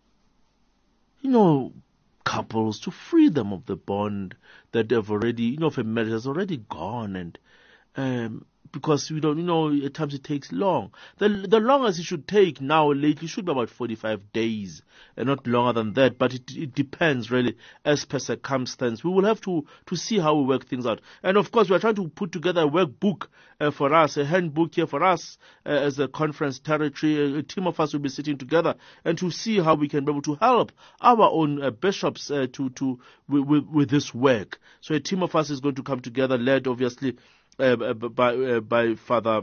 couples, to free them of the bond that they've already, if a marriage has already gone, and because we don't, at times it takes long. The longest it should take now lately should be about 45 days, and not longer than that, but it depends really as per circumstance. We will have to see how we work things out. And of course, we are trying to put together a workbook for us, a handbook here for us as a conference territory. A team of us will be sitting together and to see how we can be able to help our own bishops with this work. So a team of us is going to come together, led obviously by Father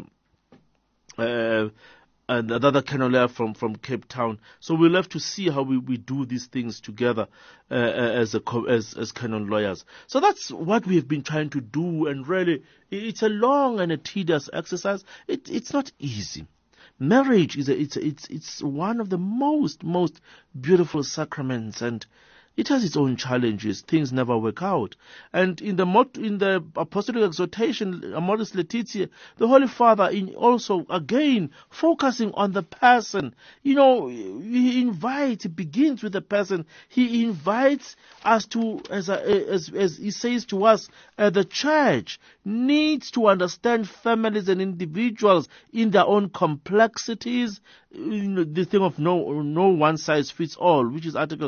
another Canon from Cape Town. So we'll have to see how we do these things together as canon lawyers. So that's what we have been trying to do, and really it's a long and a tedious exercise. It's not easy. Marriage it's one of the most beautiful sacraments, and it has its own challenges. Things never work out. And in the apostolic exhortation, Amoris Laetitia, the Holy Father also again focusing on the person. He begins with the person. He invites us to, as he says to us, the Church needs to understand families and individuals in their own complexities. The thing of no one size fits all, which is Article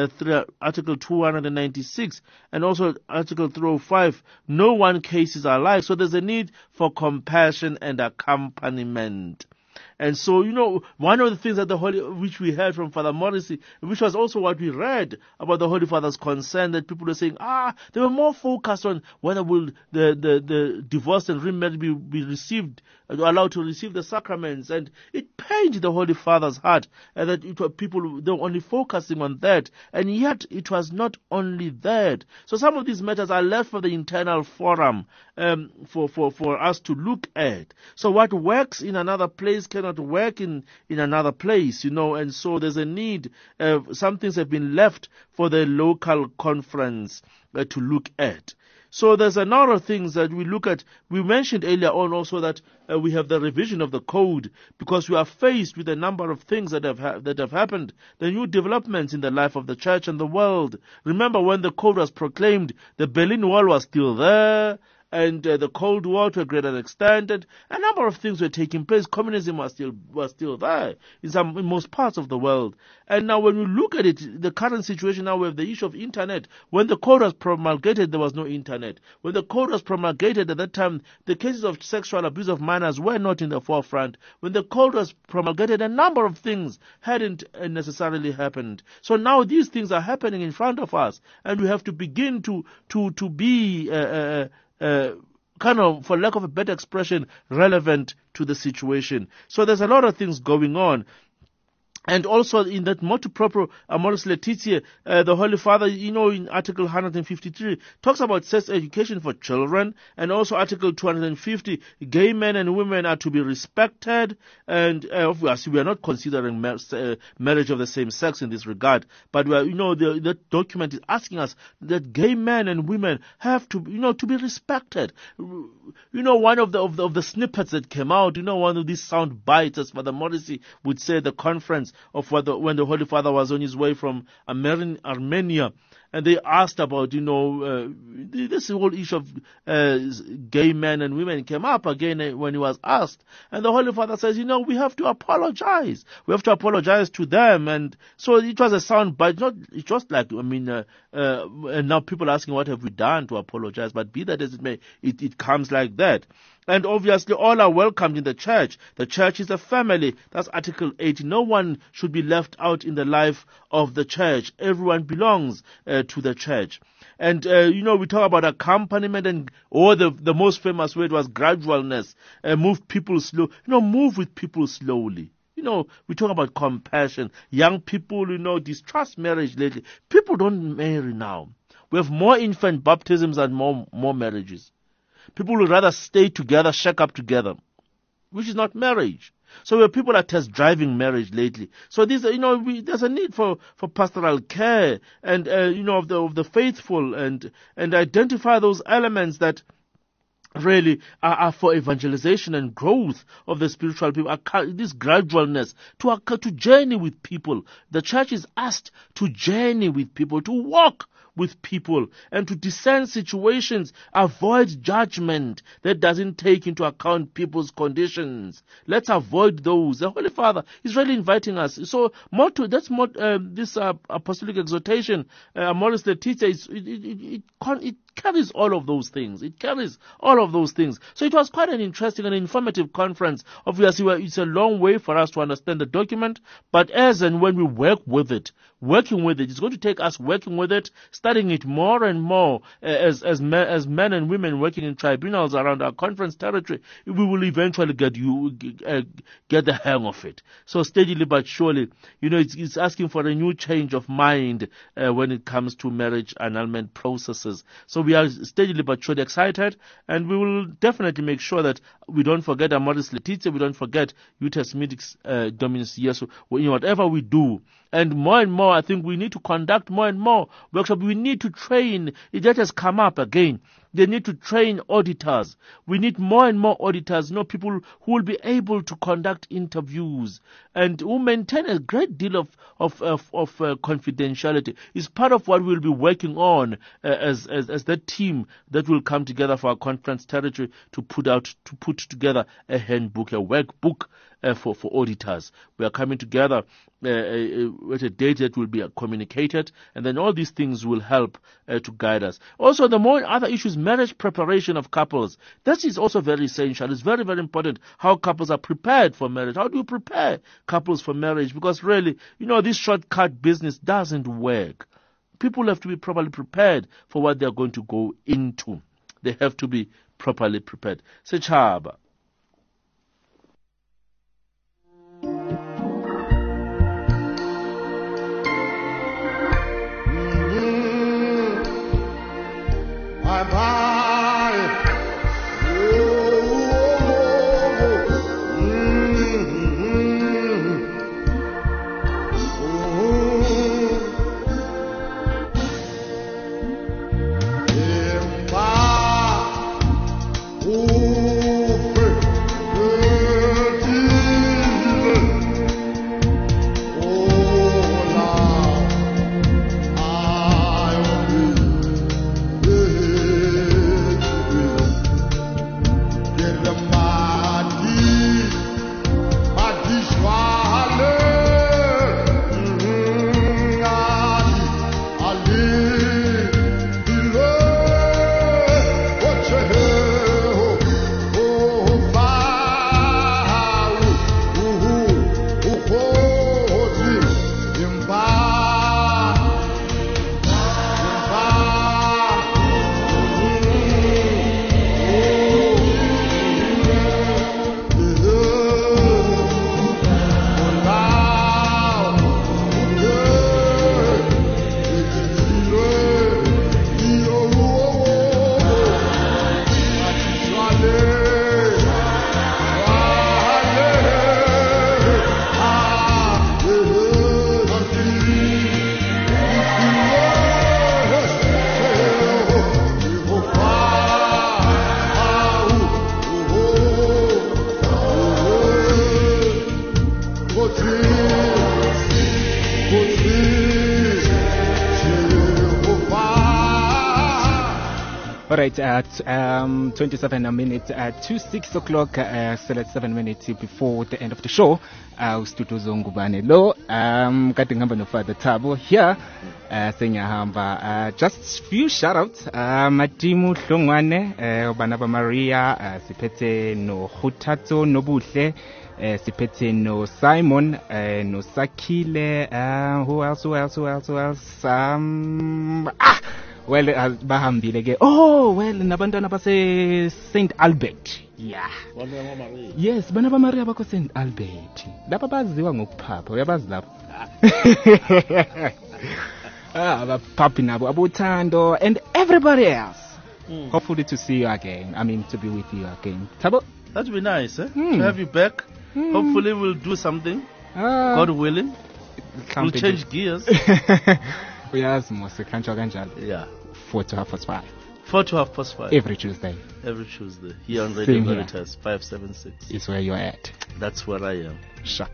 296, and also Article 305. No one case is alike, so there's a need for compassion and accompaniment. And so, one of the things that which we heard from Father Morrissey, which was also what we read about the Holy Father's concern, that people were saying, they were more focused on whether will the divorced and remarried be received, allowed to receive the sacraments. And it pained the Holy Father's heart that people, they were only focusing on that. And yet, it was not only that. So some of these matters are left for the internal forum for us to look at. So what works in another place cannot work in another place, and so there's a need. Some things have been left for the local conference to look at. So there's a number of things that we look at. We mentioned earlier on also that we have the revision of the code, because we are faced with a number of things that have happened, the new developments in the life of the Church and the world. Remember, when the code was proclaimed, the Berlin Wall was still there, and the Cold War to a greater extent, and a number of things were taking place. Communism was still there in most parts of the world. And now when we look at it, the current situation now, we have the issue of internet. When the code was promulgated, there was no internet. When the code was promulgated at that time, the cases of sexual abuse of minors were not in the forefront. When the code was promulgated, a number of things hadn't necessarily happened. So now these things are happening in front of us, and we have to begin to be kind of, for lack of a better expression, relevant to the situation. So there's a lot of things going on. And also in that motu proprio Amoris Laetitia, the Holy Father, in Article 153, talks about sex education for children, and also Article 250, gay men and women are to be respected, and obviously we are not considering marriage of the same sex in this regard, but we are, the document is asking us that gay men and women have to, to be respected. One of the snippets that came out, one of these sound bites, as Father Morrissey would say at the conference, of when the Holy Father was on his way from Armenia, and they asked about, this whole issue of gay men and women came up again when he was asked. And the Holy Father says, we have to apologize. We have to apologize to them. And so it was a sound bite. It's just like, and now people are asking, what have we done to apologize? But be that as it may, it comes like that. And obviously all are welcomed in the church. The church is a family. That's Article 8. No one should be left out in the life of the church. Everyone belongs to the church. And, we talk about accompaniment the most famous word was gradualness. Move people slow. Move with people slowly. We talk about compassion. Young people, distrust marriage lately. People don't marry now. We have more infant baptisms and more marriages. People would rather stay together, shack up together, which is not marriage. So where people are test driving marriage lately. So these, there's a need for pastoral care and, of the faithful and identify those elements that really are for evangelization and growth of the spiritual people. This gradualness to journey with people. The church is asked to journey with people, to walk with people, and to discern situations, avoid judgment that doesn't take into account people's conditions. Let's avoid those. The Holy Father is really inviting us. So this apostolic exhortation, Amoris Laetitia, it carries all of those things. It carries all of those things. So it was quite an interesting and informative conference. Obviously, it's a long way for us to understand the document, but as and when we working with it, it's going to take us working with it, studying it more and more as men and women working in tribunals around our conference territory. We will eventually get the hang of it. So steadily but surely, it's asking for a new change of mind when it comes to marriage annulment processes. So we are steadily but surely excited, and we will definitely make sure that we don't forget Amoris Laetitia, we don't forget Iutus Midix Dominus Iesu, whatever we do. And more, I think we need to conduct more and more workshops. We need to train. That has come up again. They need to train auditors. We need more and more auditors, people who will be able to conduct interviews and who maintain a great deal of confidentiality. It's part of what we'll be working on as the team that will come together for our conference territory to put together a handbook, a workbook for auditors. We are coming together at a date that will be communicated, and then all these things will help to guide us. Also, the more other issues, marriage preparation of couples. That is also very essential. It's very, very important how couples are prepared for marriage. How do you prepare couples for marriage? Because really, this shortcut business doesn't work. People have to be properly prepared for what they're going to go into. They have to be properly prepared. Sechaba. All right, 27 minutes to 6 o'clock, still at 7 minutes before the end of the show. Ustutu Zongubane lo, kati ngamba no Father Tabo here, sengahamba, just few shoutouts, Matimu Hlongwane, Banaba Maria, sipete no Hutato Nobuhle, sipete no Simon, no Sakile, who else? Well, bahambile ke. Oh, well, nabantwana base St Albert. Yeah. Yes, bana ba Maria bako St Albert. Lapha baziwa ngokuphapha, uyabazi lapha. Abaphaphi nabo abuthando and everybody else. Hopefully to see you again. I mean to be with you again. Tabo? That'd be nice, to have you back. Hopefully we'll do something. God willing. We'll change gears. Yes, mostly kanjalo. Yeah. 4 to 5:30. 4 to 5:30. Every Tuesday. Every Tuesday. Here on Radio Same here. Veritas 576. Is where you're at. That's where I am. Sharp.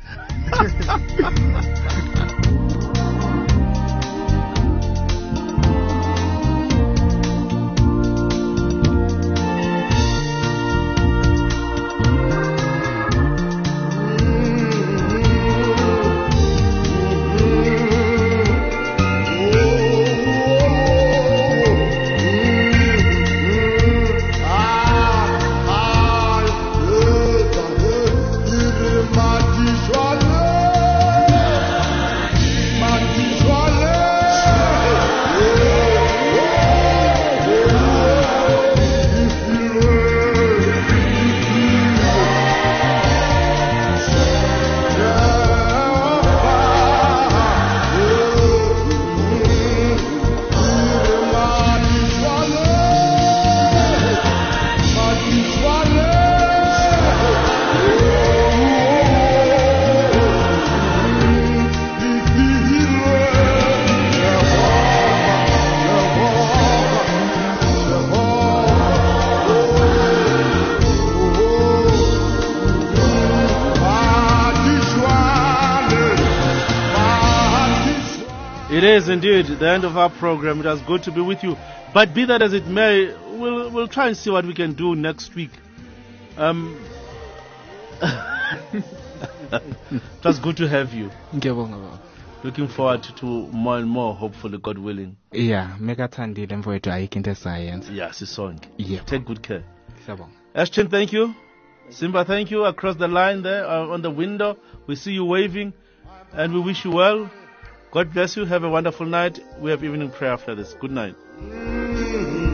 It is indeed the end of our program. It was good to be with you. But be that as it may, we'll try and see what we can do next week. It was good to have you. Looking forward to more and more, hopefully, God willing. Yeah, megathandile mfowethu ayikho into science. Yeah, sisonke. Yeah. Take good care. Siyabonga. Ashton, thank you. Simba, thank you. Across the line there on the window, we see you waving, and we wish you well. God bless you. Have a wonderful night. We have evening prayer after this. Good night.